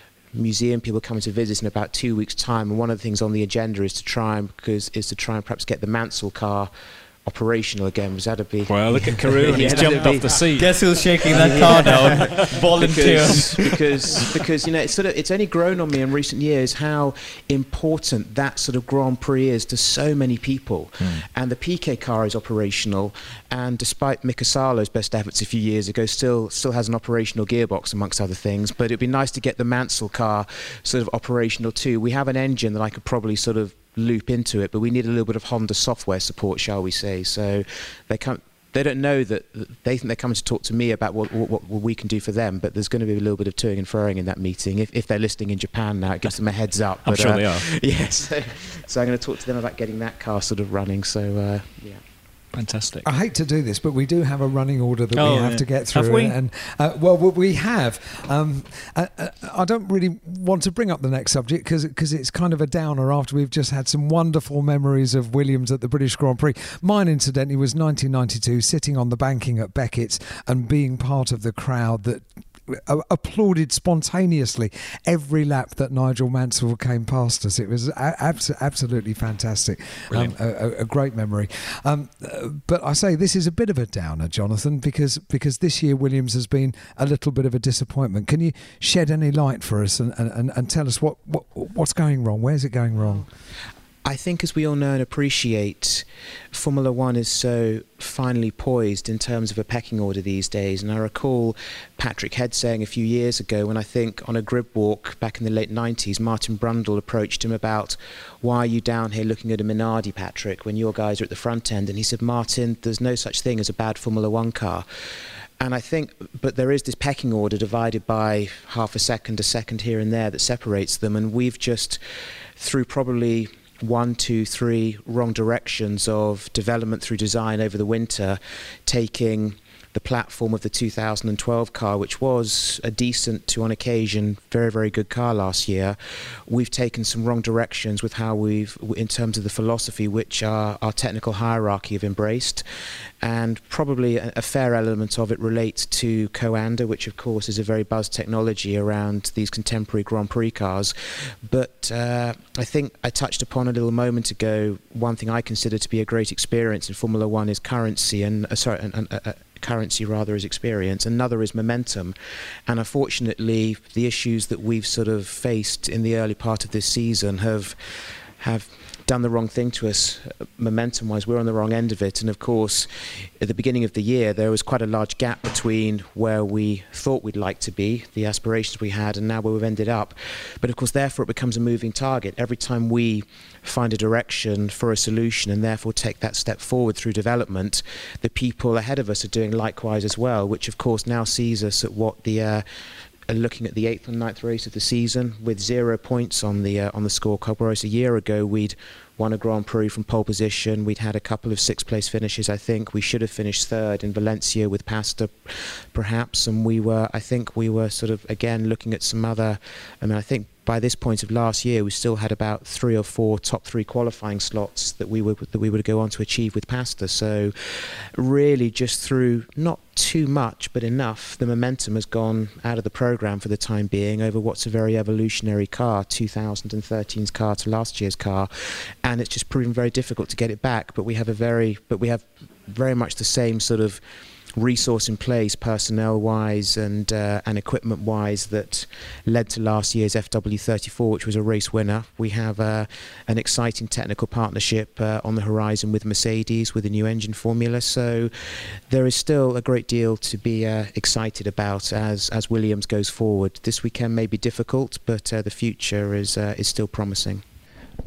museum people coming to visit in about two weeks' time, and one of the things on the agenda is to try and because is to try and perhaps get the Mansell car operational again. Was that'd be well, look at Carew and yeah, he's jumped be, off the seat. Guess who's shaking that car down? Volunteer. Because, because because you know it's sort of it's only grown on me in recent years how important that sort of Grand Prix is to so many people. Mm. And the Piquet car is operational, and despite Mika Salo's best efforts a few years ago, still still has an operational gearbox amongst other things. But it'd be nice to get the Mansell car sort of operational too. We have an engine that I could probably sort of loop into it, but we need a little bit of Honda software support, shall we say. So they come they don't know that they think they're coming to talk to me about what, what, what we can do for them, but there's going to be a little bit of toing and froing in that meeting. If, if they're listening in Japan now, it gives them a heads up. I'm but, sure uh, they are. Yeah, so, so I'm going to talk to them about getting that car sort of running. So uh, yeah. Fantastic. I hate to do this, but we do have a running order that oh, we have yeah. to get through. Have we? And uh, well, we have. Um, uh, uh, I don't really want to bring up the next subject because because it's kind of a downer after we've just had some wonderful memories of Williams at the British Grand Prix. Mine, incidentally, was nineteen ninety-two, sitting on the banking at Beckett's and being part of the crowd that applauded spontaneously every lap that Nigel Mansell came past us. It was abs- absolutely fantastic. Um, a, a great memory. Um, but I say this is a bit of a downer, Jonathan, because because this year Williams has been a little bit of a disappointment. Can you shed any light for us and, and, and tell us what, what what's going wrong? Where's it going wrong? I think, as we all know and appreciate, Formula One is so finely poised in terms of a pecking order these days. And I recall Patrick Head saying a few years ago, when I think on a grid walk back in the late nineties, Martin Brundle approached him about, why are you down here looking at a Minardi, Patrick, when your guys are at the front end? And he said, Martin, there's no such thing as a bad Formula One car. And I think, but there is this pecking order divided by half a second, a second here and there that separates them. And we've just, through probably one, two, three wrong directions of development through design over the winter, taking the platform of the two thousand twelve car, which was a decent, to on occasion, very, very good car last year. We've taken some wrong directions with how we've, in terms of the philosophy, which our, our technical hierarchy have embraced. And probably a, a fair element of it relates to Coanda, which of course is a very buzz technology around these contemporary Grand Prix cars. But uh, I think I touched upon a little moment ago, one thing I consider to be a great experience in Formula One is currency, and uh, sorry, and, and, uh, currency rather is experience. Another is momentum. And unfortunately, the issues that we've sort of faced in the early part of this season have have done the wrong thing to us momentum wise. We're on the wrong end of it, and of course at the beginning of the year there was quite a large gap between where we thought we'd like to be, the aspirations we had, and now where we've ended up. But of course therefore it becomes a moving target every time we find a direction for a solution and therefore take that step forward through development. The people ahead of us are doing likewise as well, which of course now sees us at what the uh, looking at the eighth and ninth race of the season with zero points on the uh, on the scorecard, whereas a year ago we'd won a Grand Prix from pole position. We'd had a couple of sixth place finishes, I think. We should have finished third in Valencia with Pasta, perhaps, and we were, I think we were sort of, again, looking at some other, I mean, I think by this point of last year, we still had about three or four top three qualifying slots that we would that we would go on to achieve with Pasta. So really just through not too much, but enough, the momentum has gone out of the programme for the time being over what's a very evolutionary car, two thousand thirteen's car to last year's car. And it's just proven very difficult to get it back. But we have a very, but we have very much the same sort of resource in place, personnel-wise and uh, and equipment-wise, that led to last year's F W thirty-four, which was a race winner. We have uh, an exciting technical partnership uh, on the horizon with Mercedes with a new engine formula. So there is still a great deal to be uh, excited about as as Williams goes forward. This weekend may be difficult, but uh, the future is uh, is still promising.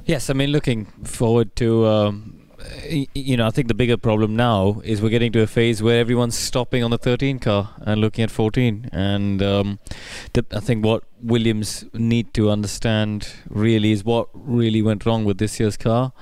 Yes, I mean, looking forward to, um, y- you know, I think the bigger problem now is we're getting to a phase where everyone's stopping on the thirteen car and looking at fourteen. And um, the, I think what Williams need to understand really is what really went wrong with this year's car.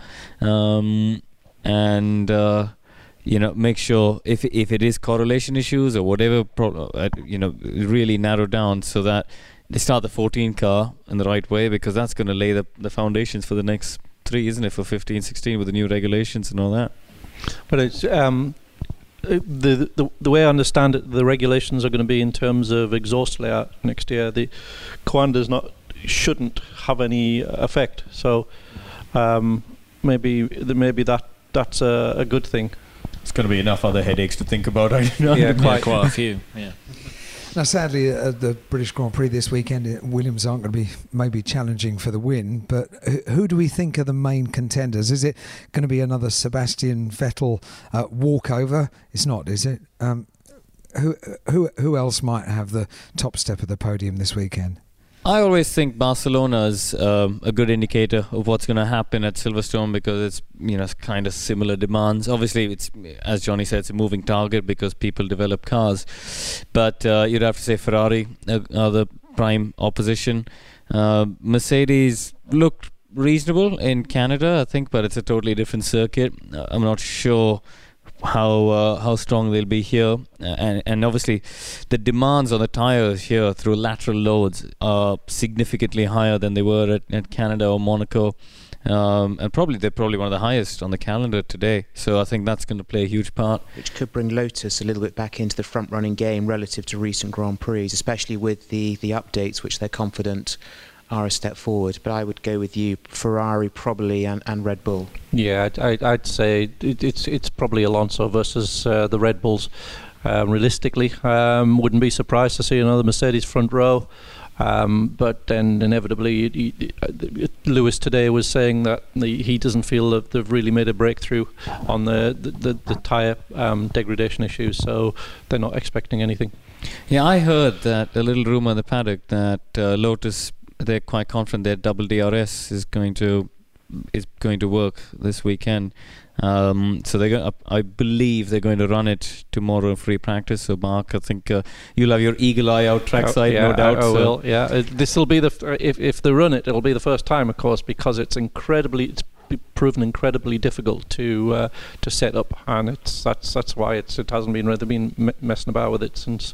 Um, and... Uh, you know, make sure if if it is correlation issues or whatever, pro- uh, you know, really narrow down so that they start the fourteen car in the right way, because that's going to lay the, the foundations for the next three, isn't it, for fifteen, sixteen with the new regulations and all that. But it's um, the, the the way I understand it, the regulations are going to be in terms of exhaust layout next year. The Coanda's not shouldn't have any effect, so um, maybe the, maybe that that's a, a good thing. It's going to be enough other headaches to think about. I know. Yeah, quite quite a few. Yeah. Now, sadly, uh, the British Grand Prix this weekend, uh, Williams aren't going to be maybe challenging for the win. But who, who do we think are the main contenders? Is it going to be another Sebastian Vettel uh, walkover? It's not, is it? Um, who who who else might have the top step of the podium this weekend? I always think Barcelona is um, a good indicator of what's going to happen at Silverstone, because it's, you know, kind of similar demands. Obviously, it's, as Johnny said, it's a moving target because people develop cars. But uh, you'd have to say Ferrari uh, are the prime opposition. Uh, Mercedes looked reasonable in Canada, I think, but it's a totally different circuit. Uh, I'm not sure how uh, how strong they'll be here, uh, and and obviously the demands on the tires here through lateral loads are significantly higher than they were at, at Canada or Monaco, um, and probably they're probably one of the highest on the calendar today. So I think that's going to play a huge part, which could bring Lotus a little bit back into the front running game relative to recent Grand Prix, especially with the the updates which they're confident are a step forward. But I would go with you, Ferrari probably, and, and Red Bull. Yeah, I'd, I'd, I'd say it, it's it's probably Alonso versus uh, the Red Bulls. Um, realistically, um, wouldn't be surprised to see another Mercedes front row. Um, but then inevitably, he, he, Lewis today was saying that the, he doesn't feel that they've really made a breakthrough on the the, the, the tyre um, degradation issues, so they're not expecting anything. Yeah, I heard that a little rumour in the paddock that uh, Lotus, they're quite confident their double D R S is going to is going to work this weekend. Um, so they're going. I believe they're going to run it tomorrow in free practice. So Mark, I think uh, you'll have your eagle eye out trackside, oh, yeah, no doubt. I, I so. will. Yeah, uh, this will be the f- if if they run it, it'll be the first time, of course, because it's incredibly it's proven incredibly difficult to uh, to set up, and it's that's that's why it's it hasn't been they've been m- messing about with it since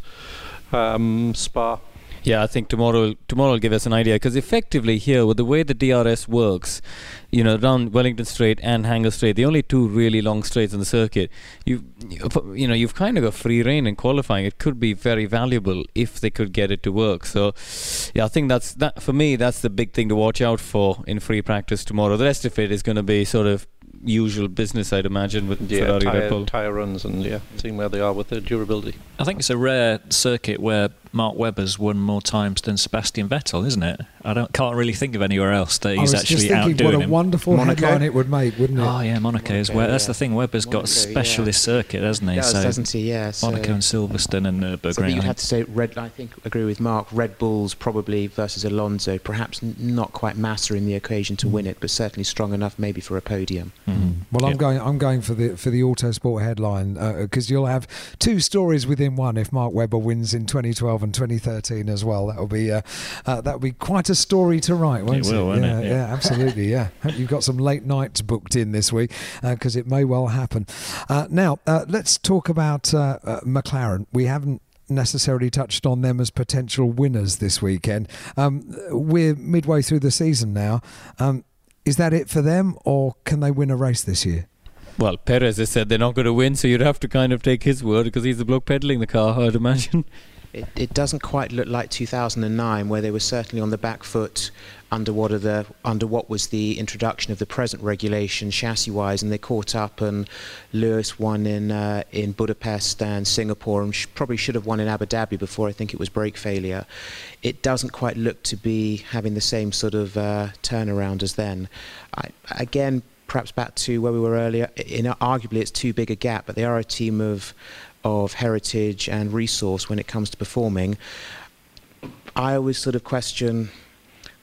um, Spa. Yeah, I think tomorrow tomorrow will give us an idea, because effectively here, with the way the D R S works, you know, around Wellington Straight and Hangar Straight, the only two really long straights in the circuit, you you know, you've kind of got free reign in qualifying. It could be very valuable if they could get it to work. So, yeah, I think that's that for me. That's the big thing to watch out for in free practice tomorrow. The rest of it is going to be sort of usual business, I'd imagine, with yeah, Ferrari, tire, Red Bull. tire runs and yeah, seeing where they are with the durability. I think it's a rare circuit where Mark Webber's won more times than Sebastian Vettel, isn't it? I don't can't really think of anywhere else that he's I was actually just thinking outdoing what a him. wonderful Monaco? headline it would make, wouldn't it? Oh yeah, Monaco as well. Monaco, That's yeah. the thing. Webber's got a Monaco, specialist yeah. circuit, hasn't he? Does, so doesn't he? Yeah. So Monaco and Silverstone and Nürburgring. So I you'd think. have to say Red. I think agree with Mark. Red Bulls probably versus Alonso. Perhaps n- not quite mastering the occasion to win it, but certainly strong enough maybe for a podium. Mm-hmm. Well, Yeah. I'm going. I'm going for the for the Autosport headline, because uh, you'll have two stories within one if Mark Webber wins in twenty twelve and twenty thirteen as well. That'll be uh, uh, that'll be quite a story to write, won't It will, won't yeah, it? yeah, Yeah. absolutely. Yeah, hope you've got some late nights booked in this week, because uh, it may well happen. Uh, now, uh, let's talk about uh, uh, McLaren. We haven't necessarily touched on them as potential winners this weekend. Um, we're midway through the season now. Um, is that it for them, or can they win a race this year? Well, Perez has said they're not going to win, so you'd have to kind of take his word, because he's the bloke peddling the car, I'd imagine. It, it doesn't quite look like two thousand nine, where they were certainly on the back foot under what are the under what was the introduction of the present regulation chassis-wise, and they caught up. And Lewis won in uh, in Budapest and Singapore, and sh- probably should have won in Abu Dhabi before I think it was brake failure. It doesn't quite look to be having the same sort of uh, turnaround as then. I, again, perhaps back to where we were earlier. In arguably, it's too big a gap, but they are a team of. of heritage and resource when it comes to performing. I always sort of question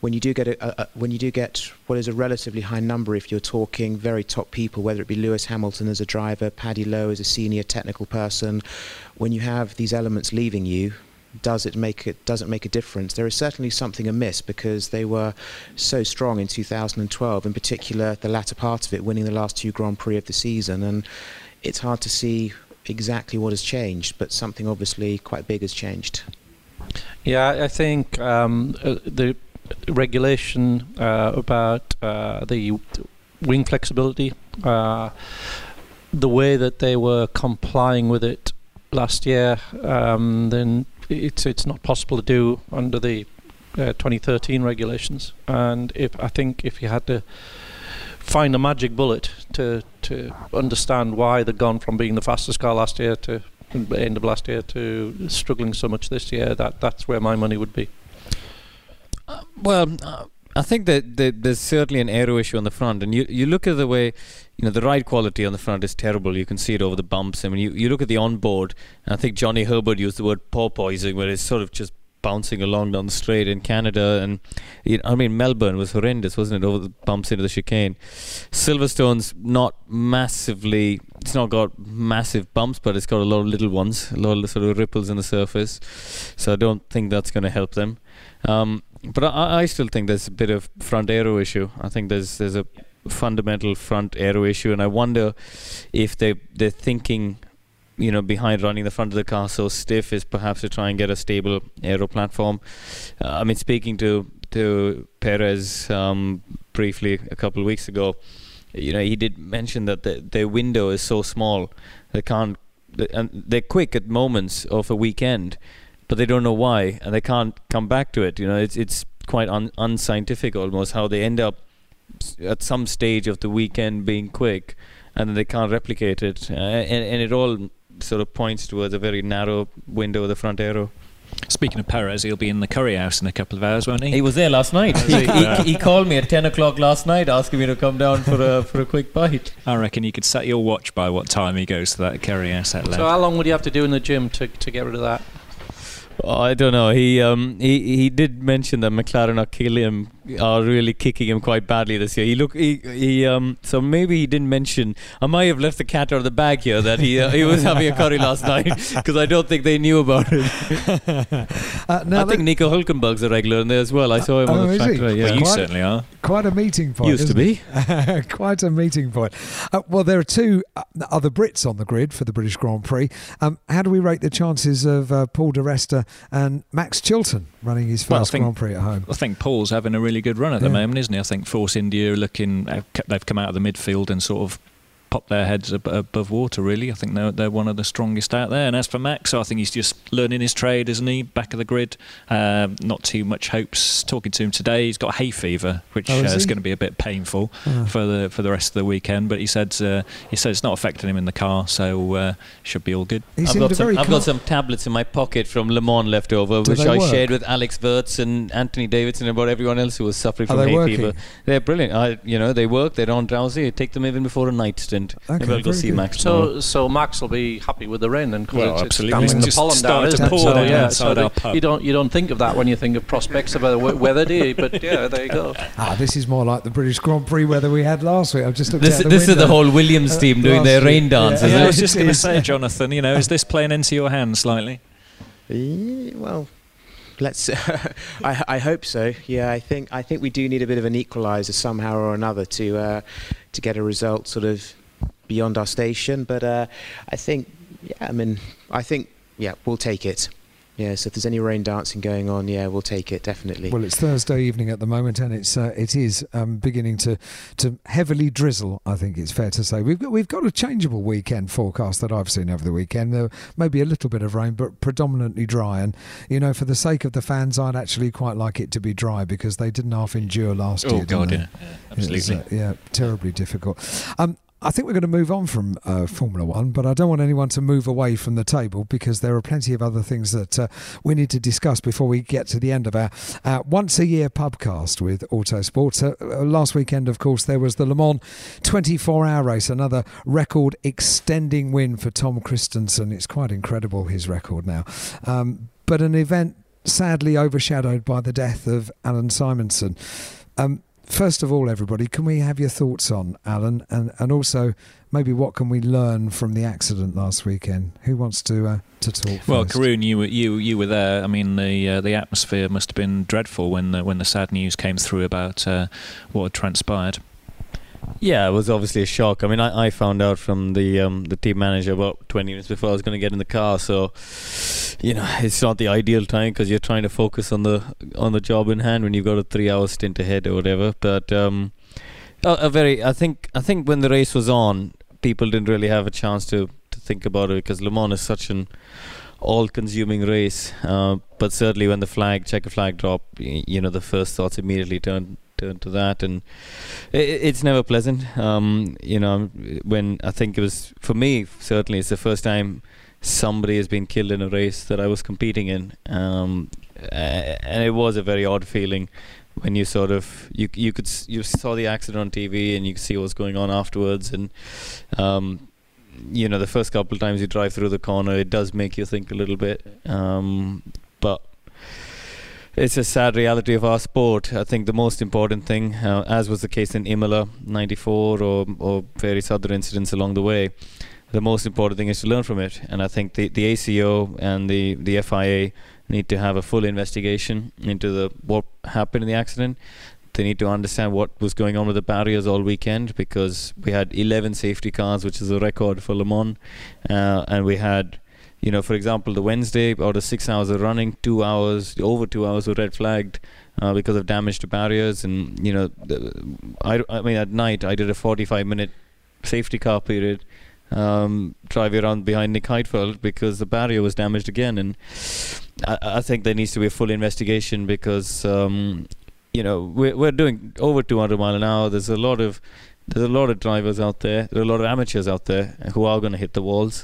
when you do get a, a, when you do get what is a relatively high number, if you're talking very top people, whether it be Lewis Hamilton as a driver, Paddy Lowe as a senior technical person, when you have these elements leaving you, does it make it doesn't make a difference? There is certainly something amiss, because they were so strong in two thousand twelve, in particular the latter part of it, winning the last two Grand Prix of the season, and it's hard to see exactly what has changed, but something obviously quite big has changed. Yeah, I think um, uh, the regulation uh, about uh, the wing flexibility, uh, the way that they were complying with it last year, um, then it's it's not possible to do under the uh, twenty thirteen regulations. And if I think if you had to find a magic bullet to to understand why they'd gone from being the fastest car last year to end of last year to struggling so much this year, that that's where my money would be. Uh, well, uh, I think that, that there's certainly an aero issue on the front, and you you look at the way, you know, the ride quality on the front is terrible. You can see it over the bumps. I mean, you, you look at the onboard, and I think Johnny Herbert used the word porpoising, where it's sort of just bouncing along down the straight in Canada, and you know, I mean, Melbourne was horrendous, wasn't it, over the bumps into the chicane. Silverstone's not massively, it's not got massive bumps, but it's got a lot of little ones, a lot of sort of ripples in the surface, so I don't think that's going to help them. Um, but I, I still think there's a bit of front aero issue. I think there's there's a fundamental front aero issue, and I wonder if they they're thinking, you know, behind running the front of the car so stiff is perhaps to try and get a stable aero platform. Uh, I mean, speaking to to Perez um, briefly a couple of weeks ago, you know, he did mention that the, their window is so small, they can't, they, and they're quick at moments of a weekend, but they don't know why, and they can't come back to it. You know, it's it's quite un, unscientific almost how they end up at some stage of the weekend being quick, and then they can't replicate it, uh, and, and it all sort of points towards a very narrow window of the front aero. Speaking of Perez, he'll be in the curry house in a couple of hours, won't he? He was there last night. he, he, he called me at ten o'clock last night asking me to come down for a for a quick bite. I reckon you could set your watch by what time he goes to that curry house at So how long would you have to do in the gym to, to get rid of that? Oh, I don't know. He um he, he did mention that McLaren are killing him, are really kicking him quite badly this year. He look he, he um so maybe he didn't mention. I might have left the cat out of the bag here that he uh, he was having a curry last night, because I don't think they knew about it. uh, now I think Nico Hülkenberg's a regular in there as well. I saw him oh, on the track. Right, yeah. Well, you quite, certainly are. Quite a meeting point. Used to be. Quite a meeting point. Uh, well, there are two other Brits on the grid for the British Grand Prix. Um, how do we rate the chances of uh, Paul di Resta and Max Chilton running his first well, think, Grand Prix at home? I think Paul's having a really good run at yeah. the moment, isn't he? I think Force India are looking, they've come out of the midfield and sort of popped their heads ab- above water, really. I think they're, they're one of the strongest out there. And as for Max, I think he's just learning his trade, isn't he? Back of the grid. Uh, not too much hopes. Talking to him today, he's got hay fever, which oh, is, uh, is going to be a bit painful oh. for the for the rest of the weekend. But he said uh, he said it's not affecting him in the car, so uh, should be all good. He I've, got some, I've got some tablets in my pocket from Le Mans left over, Do which I work? shared with Alex Wirtz and Anthony Davidson and about everyone else who was suffering Are from hay working? fever. They're brilliant. I, you know, they work. They're non drowsy. I take them even before a night stint. Okay, Maybe I'll go see good. Max. So, so Max will be happy with the rain then, because Well, it's, absolutely. it's damping It's the pollen just down, started isn't to it? pour So, down yeah, outside so our they, pub. you don't you don't think of that when you think of prospects of the w- weather, do you? But yeah, there you go. Ah, this is more like the British Grand Prix weather we had last week. I've just looked This, out the this is window. the whole Williams team Uh, doing their last rain week. dance, Yeah, isn't Yeah, I it? was just going to It is. say, Jonathan, you know, is this playing into your hands slightly? Yeah, well, let's. I, I hope so. Yeah, I think I think we do need a bit of an equaliser somehow or another to uh, to get a result sort of beyond our station. But uh, I think, yeah, I mean, I think, yeah, we'll take it. Yeah, so if there's any rain dancing going on, yeah, we'll take it, definitely. Well, it's Thursday evening at the moment, and it's uh, it is um, beginning to to heavily drizzle. I think it's fair to say we've got we've got a changeable weekend forecast that I've seen over the weekend. There may be a little bit of rain, but predominantly dry. And you know, for the sake of the fans, I'd actually quite like it to be dry, because they didn't half endure last Oh, year. God, didn't yeah. they? yeah. Absolutely. It was, uh, yeah, terribly difficult. Um, I think we're going to move on from uh, Formula One, but I don't want anyone to move away from the table, because there are plenty of other things that uh, we need to discuss before we get to the end of our uh, once-a-year pubcast with Autosport. Uh, last weekend, of course, there was the Le Mans twenty-four hour race, another record-extending win for Tom Christensen. It's quite incredible, his record now. Um, but an event sadly overshadowed by the death of Alan Simonsen. Um, first of all, everybody, can we have your thoughts on Alan, and, and also maybe what can we learn from the accident last weekend? Who wants to uh, to talk first? Well, Karun, you were you you were there. I mean, the uh, the atmosphere must have been dreadful when the, when the sad news came through about uh, what had transpired. Yeah, it was obviously a shock. I mean, I, I found out from the um, the team manager about twenty minutes before I was going to get in the car. So, you know, it's not the ideal time because you're trying to focus on the on the job in hand when you've got a three-hour stint ahead or whatever. But um, a, a very, I think, I think when the race was on, people didn't really have a chance to, to think about it because Le Mans is such an all-consuming race. Uh, but certainly when the flag, checker flag dropped, you know, the first thoughts immediately turned. to that, and it, it's never pleasant. Um, you know, when I think it was, for me, certainly it's the first time somebody has been killed in a race that I was competing in, um, and it was a very odd feeling when you sort of you you could you saw the accident on T V and you could see what was going on afterwards, and um, you know, the first couple of times you drive through the corner, it does make you think a little bit, um, but it's a sad reality of our sport. I think the most important thing, uh, as was the case in Imola ninety-four or, or various other incidents along the way, the most important thing is to learn from it. And I think the, the A C O and the, the F I A need to have a full investigation into the what happened in the accident. They need to understand what was going on with the barriers all weekend, because we had eleven safety cars, which is a record for Le Mans, uh, and we had, you know, for example, the Wednesday, out of six hours of running, two hours, over two hours were red flagged uh, because of damage to barriers. And, you know, the, I, I mean, at night, I did a forty-five minute safety car period, um, driving around behind Nick Heidfeld because the barrier was damaged again. And I, I think there needs to be a full investigation because, um, you know, we're, we're doing over two hundred mile an hour. There's a lot of there's a lot of drivers out there. There are a lot of amateurs out there who are going to hit the walls.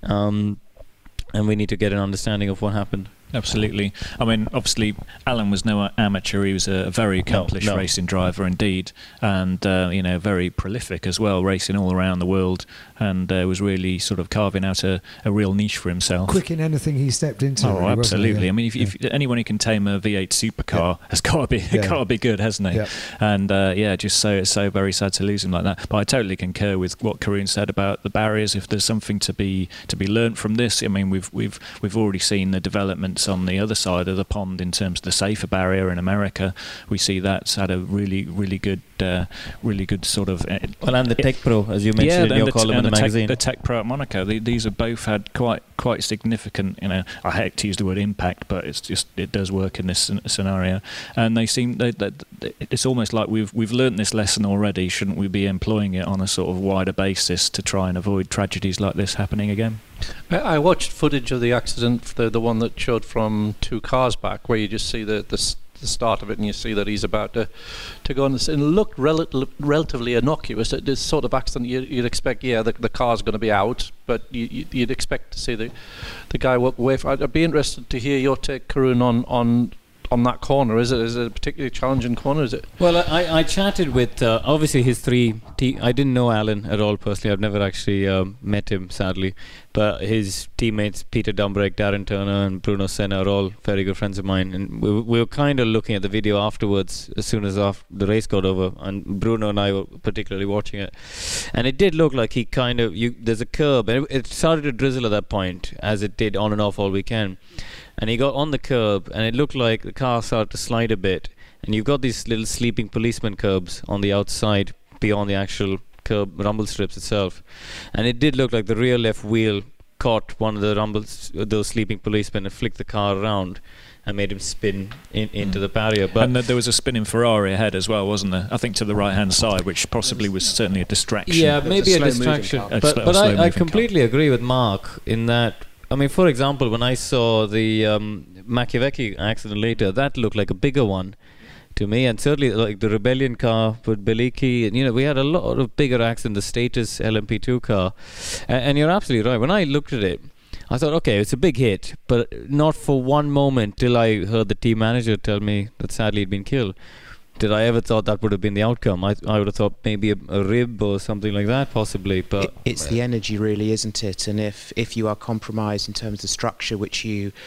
Um, And we need to get an understanding of what happened. Absolutely. I mean, obviously, Alan was no amateur. He was a very accomplished no, no. racing driver indeed, and uh, you know, very prolific as well, racing all around the world, and uh, was really sort of carving out a, a real niche for himself. Quick in anything he stepped into. Oh, really, absolutely. Yeah. I mean, if, yeah. if anyone who can tame a V eight supercar yeah. has got to be yeah. got to be good, hasn't he? Yeah. And uh, yeah, just so it's so very sad to lose him like that. But I totally concur with what Karun said about the barriers. If there's something to be to be learnt from this, I mean, we've we've we've already seen the developments on the other side of the pond in terms of the safer barrier in America. We see that's had a really really good uh, really good sort of uh, well, and the Tech Pro, as you mentioned yeah, in your the, column in the, the magazine. Tech, the Tech Pro at Monaco, they, these have both had quite quite significant, you know, I hate to use the word impact, but it's just it does work in this scenario, and they seem they, they, it's almost like we've we've learnt this lesson already. Shouldn't we be employing it on a sort of wider basis to try and avoid tragedies like this happening again? I watched footage of the accident, the the one that showed from two cars back, where you just see the the, the start of it, and you see that he's about to to go on. This, and it looked rel- relatively innocuous. This sort of accident, you, you'd expect, yeah, the, the car's going to be out, but you, you, you'd expect to see the the guy walk away. I'd, I'd be interested to hear your take, Karun, on on. on that corner. Is it is it a particularly challenging corner? Is it? Well, I, I chatted with uh, obviously his three. Te- I didn't know Alan at all personally. I've never actually um, met him, sadly. But his teammates Peter Dumbrek, Darren Turner, and Bruno Senna are all very good friends of mine. And we, we were kind of looking at the video afterwards, as soon as after the race got over. And Bruno and I were particularly watching it, and it did look like he kind of. You, there's a curb, and it, it started to drizzle at that point, as it did on and off all weekend. And he got on the curb, and it looked like the car started to slide a bit. And you've got these little sleeping policeman curbs on the outside beyond the actual curb rumble strips itself. And it did look like the rear left wheel caught one of the rumbles, those sleeping policemen, and flicked the car around and made him spin in, into mm. the barrier. But and there was a spinning Ferrari ahead as well, wasn't there? I think to the right-hand side, which possibly was certainly a distraction. Yeah, maybe a, a distraction. But, but, but I, I completely car. agree with Mark in that. I mean, for example, when I saw the um, Machiavecchi accident later, that looked like a bigger one to me, and certainly like the Rebellion car with Beliki, and you know, we had a lot of bigger accidents, the Status L M P two car, and, and you're absolutely right. When I looked at it, I thought, okay, it's a big hit, but not for one moment till I heard the team manager tell me that sadly he'd been killed. Did I ever thought that would have been the outcome? I, I would have thought maybe a, a rib or something like that, possibly. But it, it's the energy, really, isn't it? And if if you are compromised in terms of structure, which you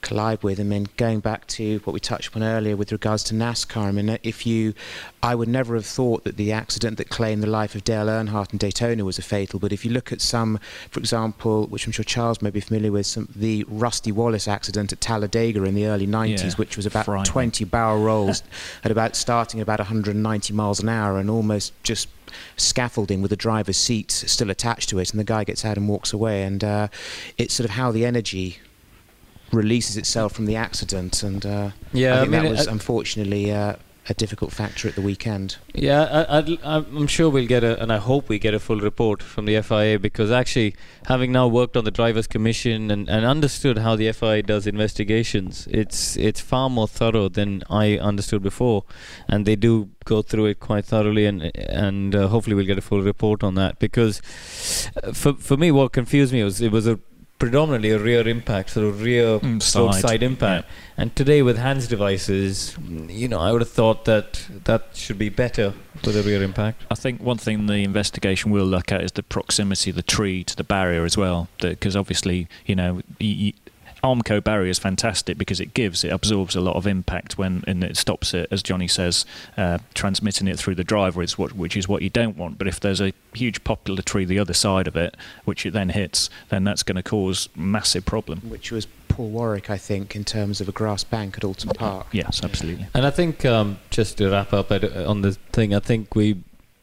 collide with. I mean, going back to what we touched upon earlier with regards to NASCAR, I mean, if you, I would never have thought that the accident that claimed the life of Dale Earnhardt in Daytona was a fatal, but if you look at some, for example, which I'm sure Charles may be familiar with, some the Rusty Wallace accident at Talladega in the early nineties, yeah, which was about twenty barrel rolls at about starting at about one hundred ninety miles an hour and almost just scaffolding with the driver's seat still attached to it, and the guy gets out and walks away. And uh, it's sort of how the energy releases itself from the accident, and uh, yeah, I think I mean, that was I, unfortunately uh, a difficult factor at the weekend. Yeah, I, I'd, I'm sure we'll get a, and I hope we get a full report from the F I A, because actually, having now worked on the Drivers' Commission and, and understood how the F I A does investigations, it's it's far more thorough than I understood before, and they do go through it quite thoroughly, and and uh, hopefully we'll get a full report on that. Because uh, for for me, what confused me was it was a predominantly a rear impact, sort of rear mm, side. side impact. Yeah. And today with hands devices, you know, I would have thought that that should be better with a rear impact. I think one thing the investigation will look at is the proximity of the tree to the barrier as well, because obviously, you know, y- y- Armco barrier is fantastic because it gives, it absorbs a lot of impact when, and it stops it, as Johnny says, uh, transmitting it through the driver, is what, which is what you don't want. But if there's a huge poplar tree the other side of it, which it then hits, then that's going to cause massive problem. Which was Paul Warwick, I think, in terms of a grass bank at Alton Park. Yes, absolutely. And I think, um, just to wrap up at, on the thing, I think we,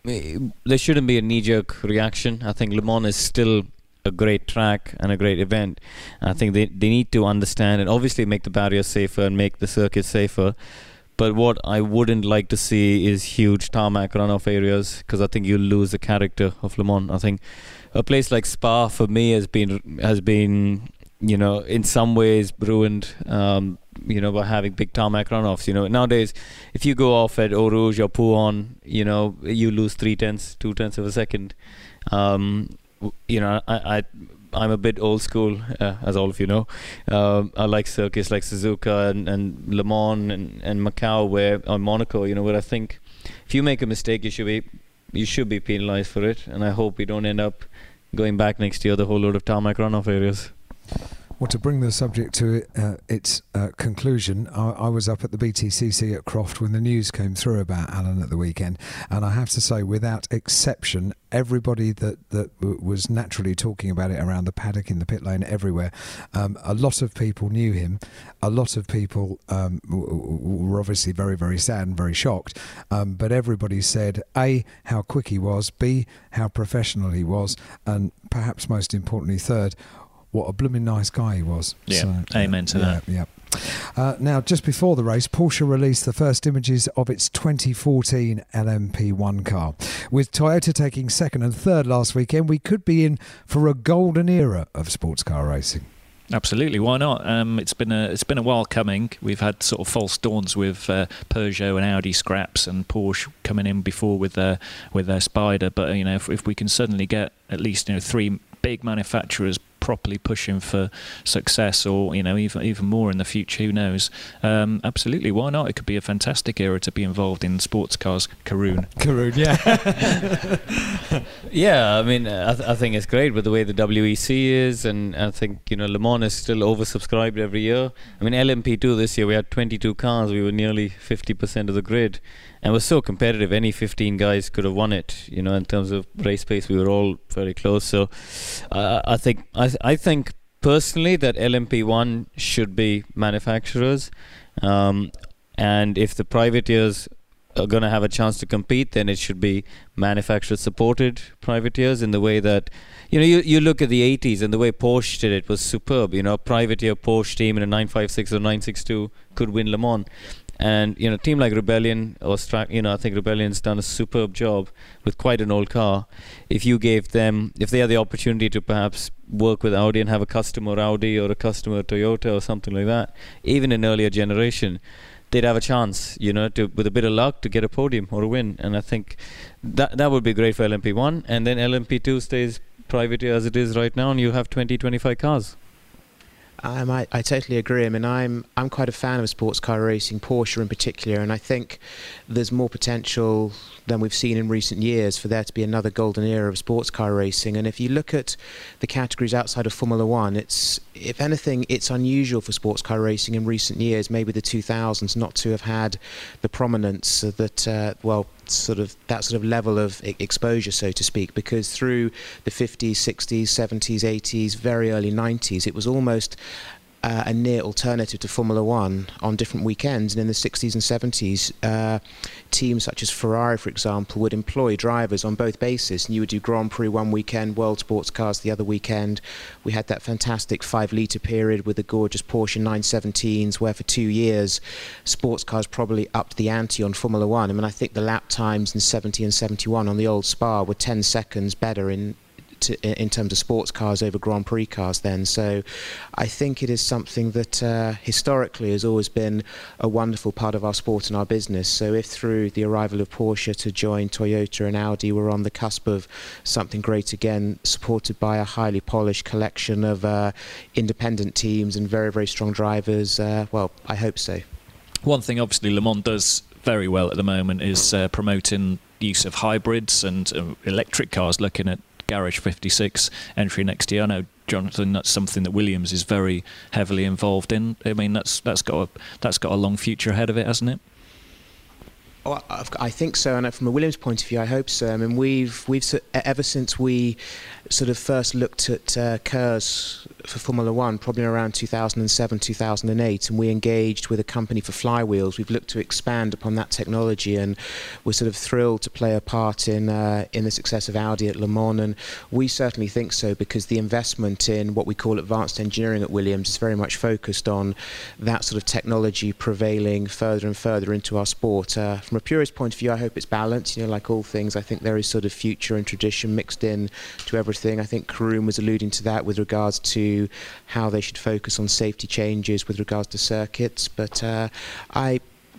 there shouldn't be a knee-jerk reaction. I think Le Mans is still a great track and a great event. I think they, they need to understand and obviously make the barriers safer and make the circuit safer. But what I wouldn't like to see is huge tarmac runoff areas, because I think you'll lose the character of Le Mans. I think a place like Spa for me has been has been you know in some ways ruined um, you know by having big tarmac runoffs. You know nowadays if you go off at Eau Rouge or Pouhon, you know you lose three tenths, two tenths of a second. Um, You know, I, I, I'm a bit old school, uh, as all of you know. Um, I like circuits like Suzuka and, and Le Mans and, and Macau, where or Monaco. You know, where I think if you make a mistake, you should be you should be penalised for it. And I hope we don't end up going back next year with a whole load of tarmac runoff areas. Well, to bring the subject to uh, its uh, conclusion, I, I was up at the B T C C at Croft when the news came through about Alan at the weekend, and I have to say, without exception, everybody that, that w- was naturally talking about it around the paddock, in the pit lane, everywhere, um, a lot of people knew him. A lot of people um, w- w- were obviously very, very sad and very shocked, um, but everybody said, A, how quick he was, B, how professional he was, and perhaps most importantly, third, what a blooming nice guy he was. Yeah, so, amen to yeah, that. Yeah. Uh, now, just before the race, Porsche released the first images of its twenty fourteen L M P one car. With Toyota taking second and third last weekend, we could be in for a golden era of sports car racing. Absolutely, why not? Um, it's been a it's been a while coming. We've had sort of false dawns with uh, Peugeot and Audi scraps, and Porsche coming in before with their with their Spider. But you know, if, if we can suddenly get at least you know three big manufacturers properly pushing for success, or you know even even more in the future, who knows? Um, absolutely, why not? It could be a fantastic era to be involved in sports cars. Karun, Karun, yeah, yeah. I mean, I, th- I think it's great with the way the W E C is, and I think you know Le Mans is still oversubscribed every year. I mean, L M P two this year we had twenty-two cars. We were nearly fifty percent of the grid, and it was so competitive. Any fifteen guys could have won it. You know, in terms of race pace, we were all very close. So, uh, I think I. I think personally that L M P one should be manufacturers, um, and if the privateers are going to have a chance to compete, then it should be manufacturer supported privateers, in the way that you know you, you look at the eighties and the way Porsche did it was superb. You know, a privateer Porsche team in a nine fifty-six or nine sixty-two could win Le Mans. And you know, a team like Rebellion or Stra- you know, I think Rebellion's done a superb job with quite an old car. If you gave them, if they had the opportunity to perhaps work with Audi and have a customer Audi or a customer Toyota or something like that, even in earlier generation, they'd have a chance, you know, to with a bit of luck to get a podium or a win. And I think that that would be great for L M P one. And then L M P two stays privateer as it is right now, and you have twenty, twenty-five cars. Um, I, I totally agree. I mean, I'm I'm quite a fan of sports car racing, Porsche in particular, and I think there's more potential than we've seen in recent years for there to be another golden era of sports car racing. And if you look at the categories outside of Formula One, it's, if anything, it's unusual for sports car racing in recent years, maybe the two thousands, not to have had the prominence that, uh, well, sort of that sort of level of exposure, so to speak, because through the fifties, sixties, seventies, eighties, very early nineties, it was almost Uh, a near alternative to Formula One on different weekends. And in the sixties and seventies, uh, teams such as Ferrari, for example, would employ drivers on both bases. And you would do Grand Prix one weekend, World Sports Cars the other weekend. We had that fantastic five-litre period with the gorgeous Porsche nine seventeens, where for two years, sports cars probably upped the ante on Formula One. I mean, I think the lap times in seventy and seventy-one on the old Spa were ten seconds better in To, in terms of sports cars over Grand Prix cars then. So I think it is something that uh, historically has always been a wonderful part of our sport and our business. So if through the arrival of Porsche to join Toyota and Audi, we're on the cusp of something great again, supported by a highly polished collection of uh, independent teams and very, very strong drivers, uh, well, I hope so. One thing obviously Le Mans does very well at the moment is uh, promoting use of hybrids and uh, electric cars, looking at Garage fifty-six entry next year. I know, Jonathan, that's something that Williams is very heavily involved in. I mean, that's that's got a, that's got a long future ahead of it, hasn't it? Oh, I think so, and from a Williams point of view, I hope so. I mean, we've we've ever since we sort of first looked at uh, Kers for Formula One, probably around two thousand seven, two thousand eight, and we engaged with a company for flywheels. We've looked to expand upon that technology, and we're sort of thrilled to play a part in uh, in the success of Audi at Le Mans, and we certainly think so, because the investment in what we call advanced engineering at Williams is very much focused on that sort of technology prevailing further and further into our sport. Uh, from a purist point of view, I hope it's balanced. You know, like all things, I think there is sort of future and tradition mixed in to everything. I think Karun was alluding to that with regards to how they should focus on safety changes with regards to circuits. But uh, I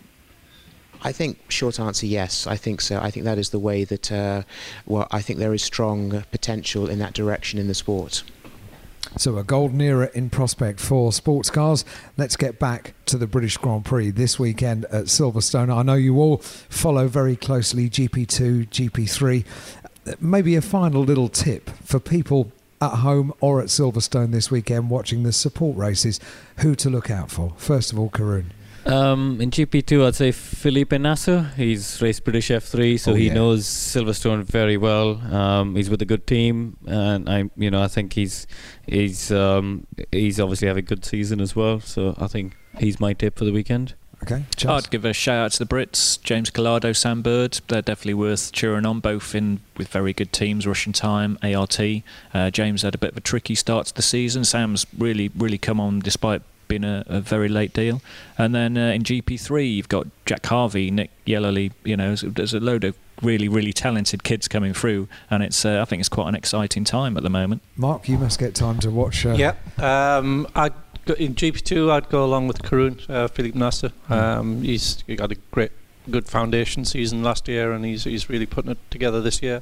I think, short answer, yes, I think so. I think that is the way that, uh, well, I think there is strong potential in that direction in the sport. So a golden era in prospect for sports cars. Let's get back to the British Grand Prix this weekend at Silverstone. I know you all follow very closely G P two, G P three. Maybe a final little tip for people at home or at Silverstone this weekend watching the support races, who to look out for. First of all, Karun. Um, in G P two, I'd say Felipe Nasser. He's raced British F three, so oh, he yeah. knows Silverstone very well. Um, he's with a good team, and I, you know, I think he's he's um, he's obviously having a good season as well. So I think he's my tip for the weekend. Okay, Charles. I'd give a shout out to the Brits, James Collado, Sam Bird. They're definitely worth cheering on, both in with very good teams, Russian Time, A R T. Uh, James had a bit of a tricky start to the season. Sam's really, really come on despite being a, a very late deal. And then uh, in G P three, you've got Jack Harvey, Nick Yellowly. You know, there's a load of really, really talented kids coming through, and it's uh, I think it's quite an exciting time at the moment. Mark, you must get time to watch. Uh, Yeah, um, I'd go, in G P two, I'd go along with Karun, uh, Philippe Nasser. Um, he's he got a great, good foundation season last year, and he's he's really putting it together this year.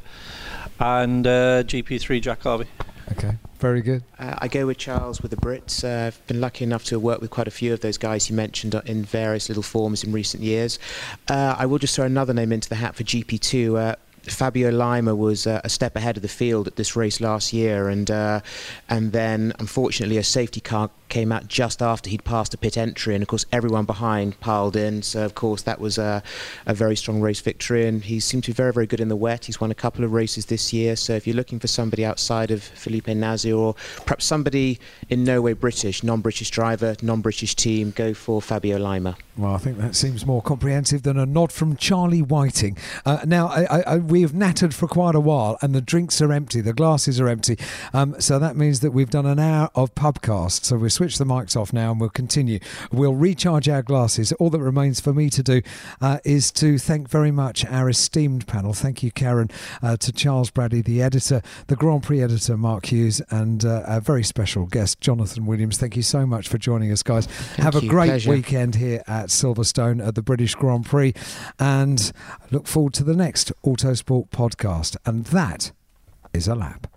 And uh, G P three, Jack Harvey. Okay, very good. Uh, I go with Charles with the Brits. Uh, I've been lucky enough to work with quite a few of those guys you mentioned in various little forms in recent years. Uh, I will just throw another name into the hat for G P two. Uh, Fabio Lima was uh, a step ahead of the field at this race last year, and uh, and then unfortunately a safety car came out just after he'd passed a pit entry, and of course everyone behind piled in, so of course that was a, a very strong race victory, and he seemed to be very, very good in the wet. He's won a couple of races this year, so if you're looking for somebody outside of Felipe Nasser, or perhaps somebody in no way British, non-British driver, non-British team, go for Fabio Lima. Well, I think that seems more comprehensive than a nod from Charlie Whiting. Uh, now, I, I, I, we have nattered for quite a while, and the drinks are empty, the glasses are empty, um, so that means that we've done an hour of pubcast, so we're switch the mics off now and we'll continue. We'll recharge our glasses. All that remains for me to do uh, is to thank very much our esteemed panel. Thank you, Karen, uh, to Charles Bradley, the editor, the Grand Prix editor, Mark Hughes, and uh, our very special guest, Jonathan Williams. Thank you so much for joining us, guys. Thank Have a you. great Pleasure. weekend here at Silverstone at the British Grand Prix, and look forward to the next Autosport podcast. And that is a lap.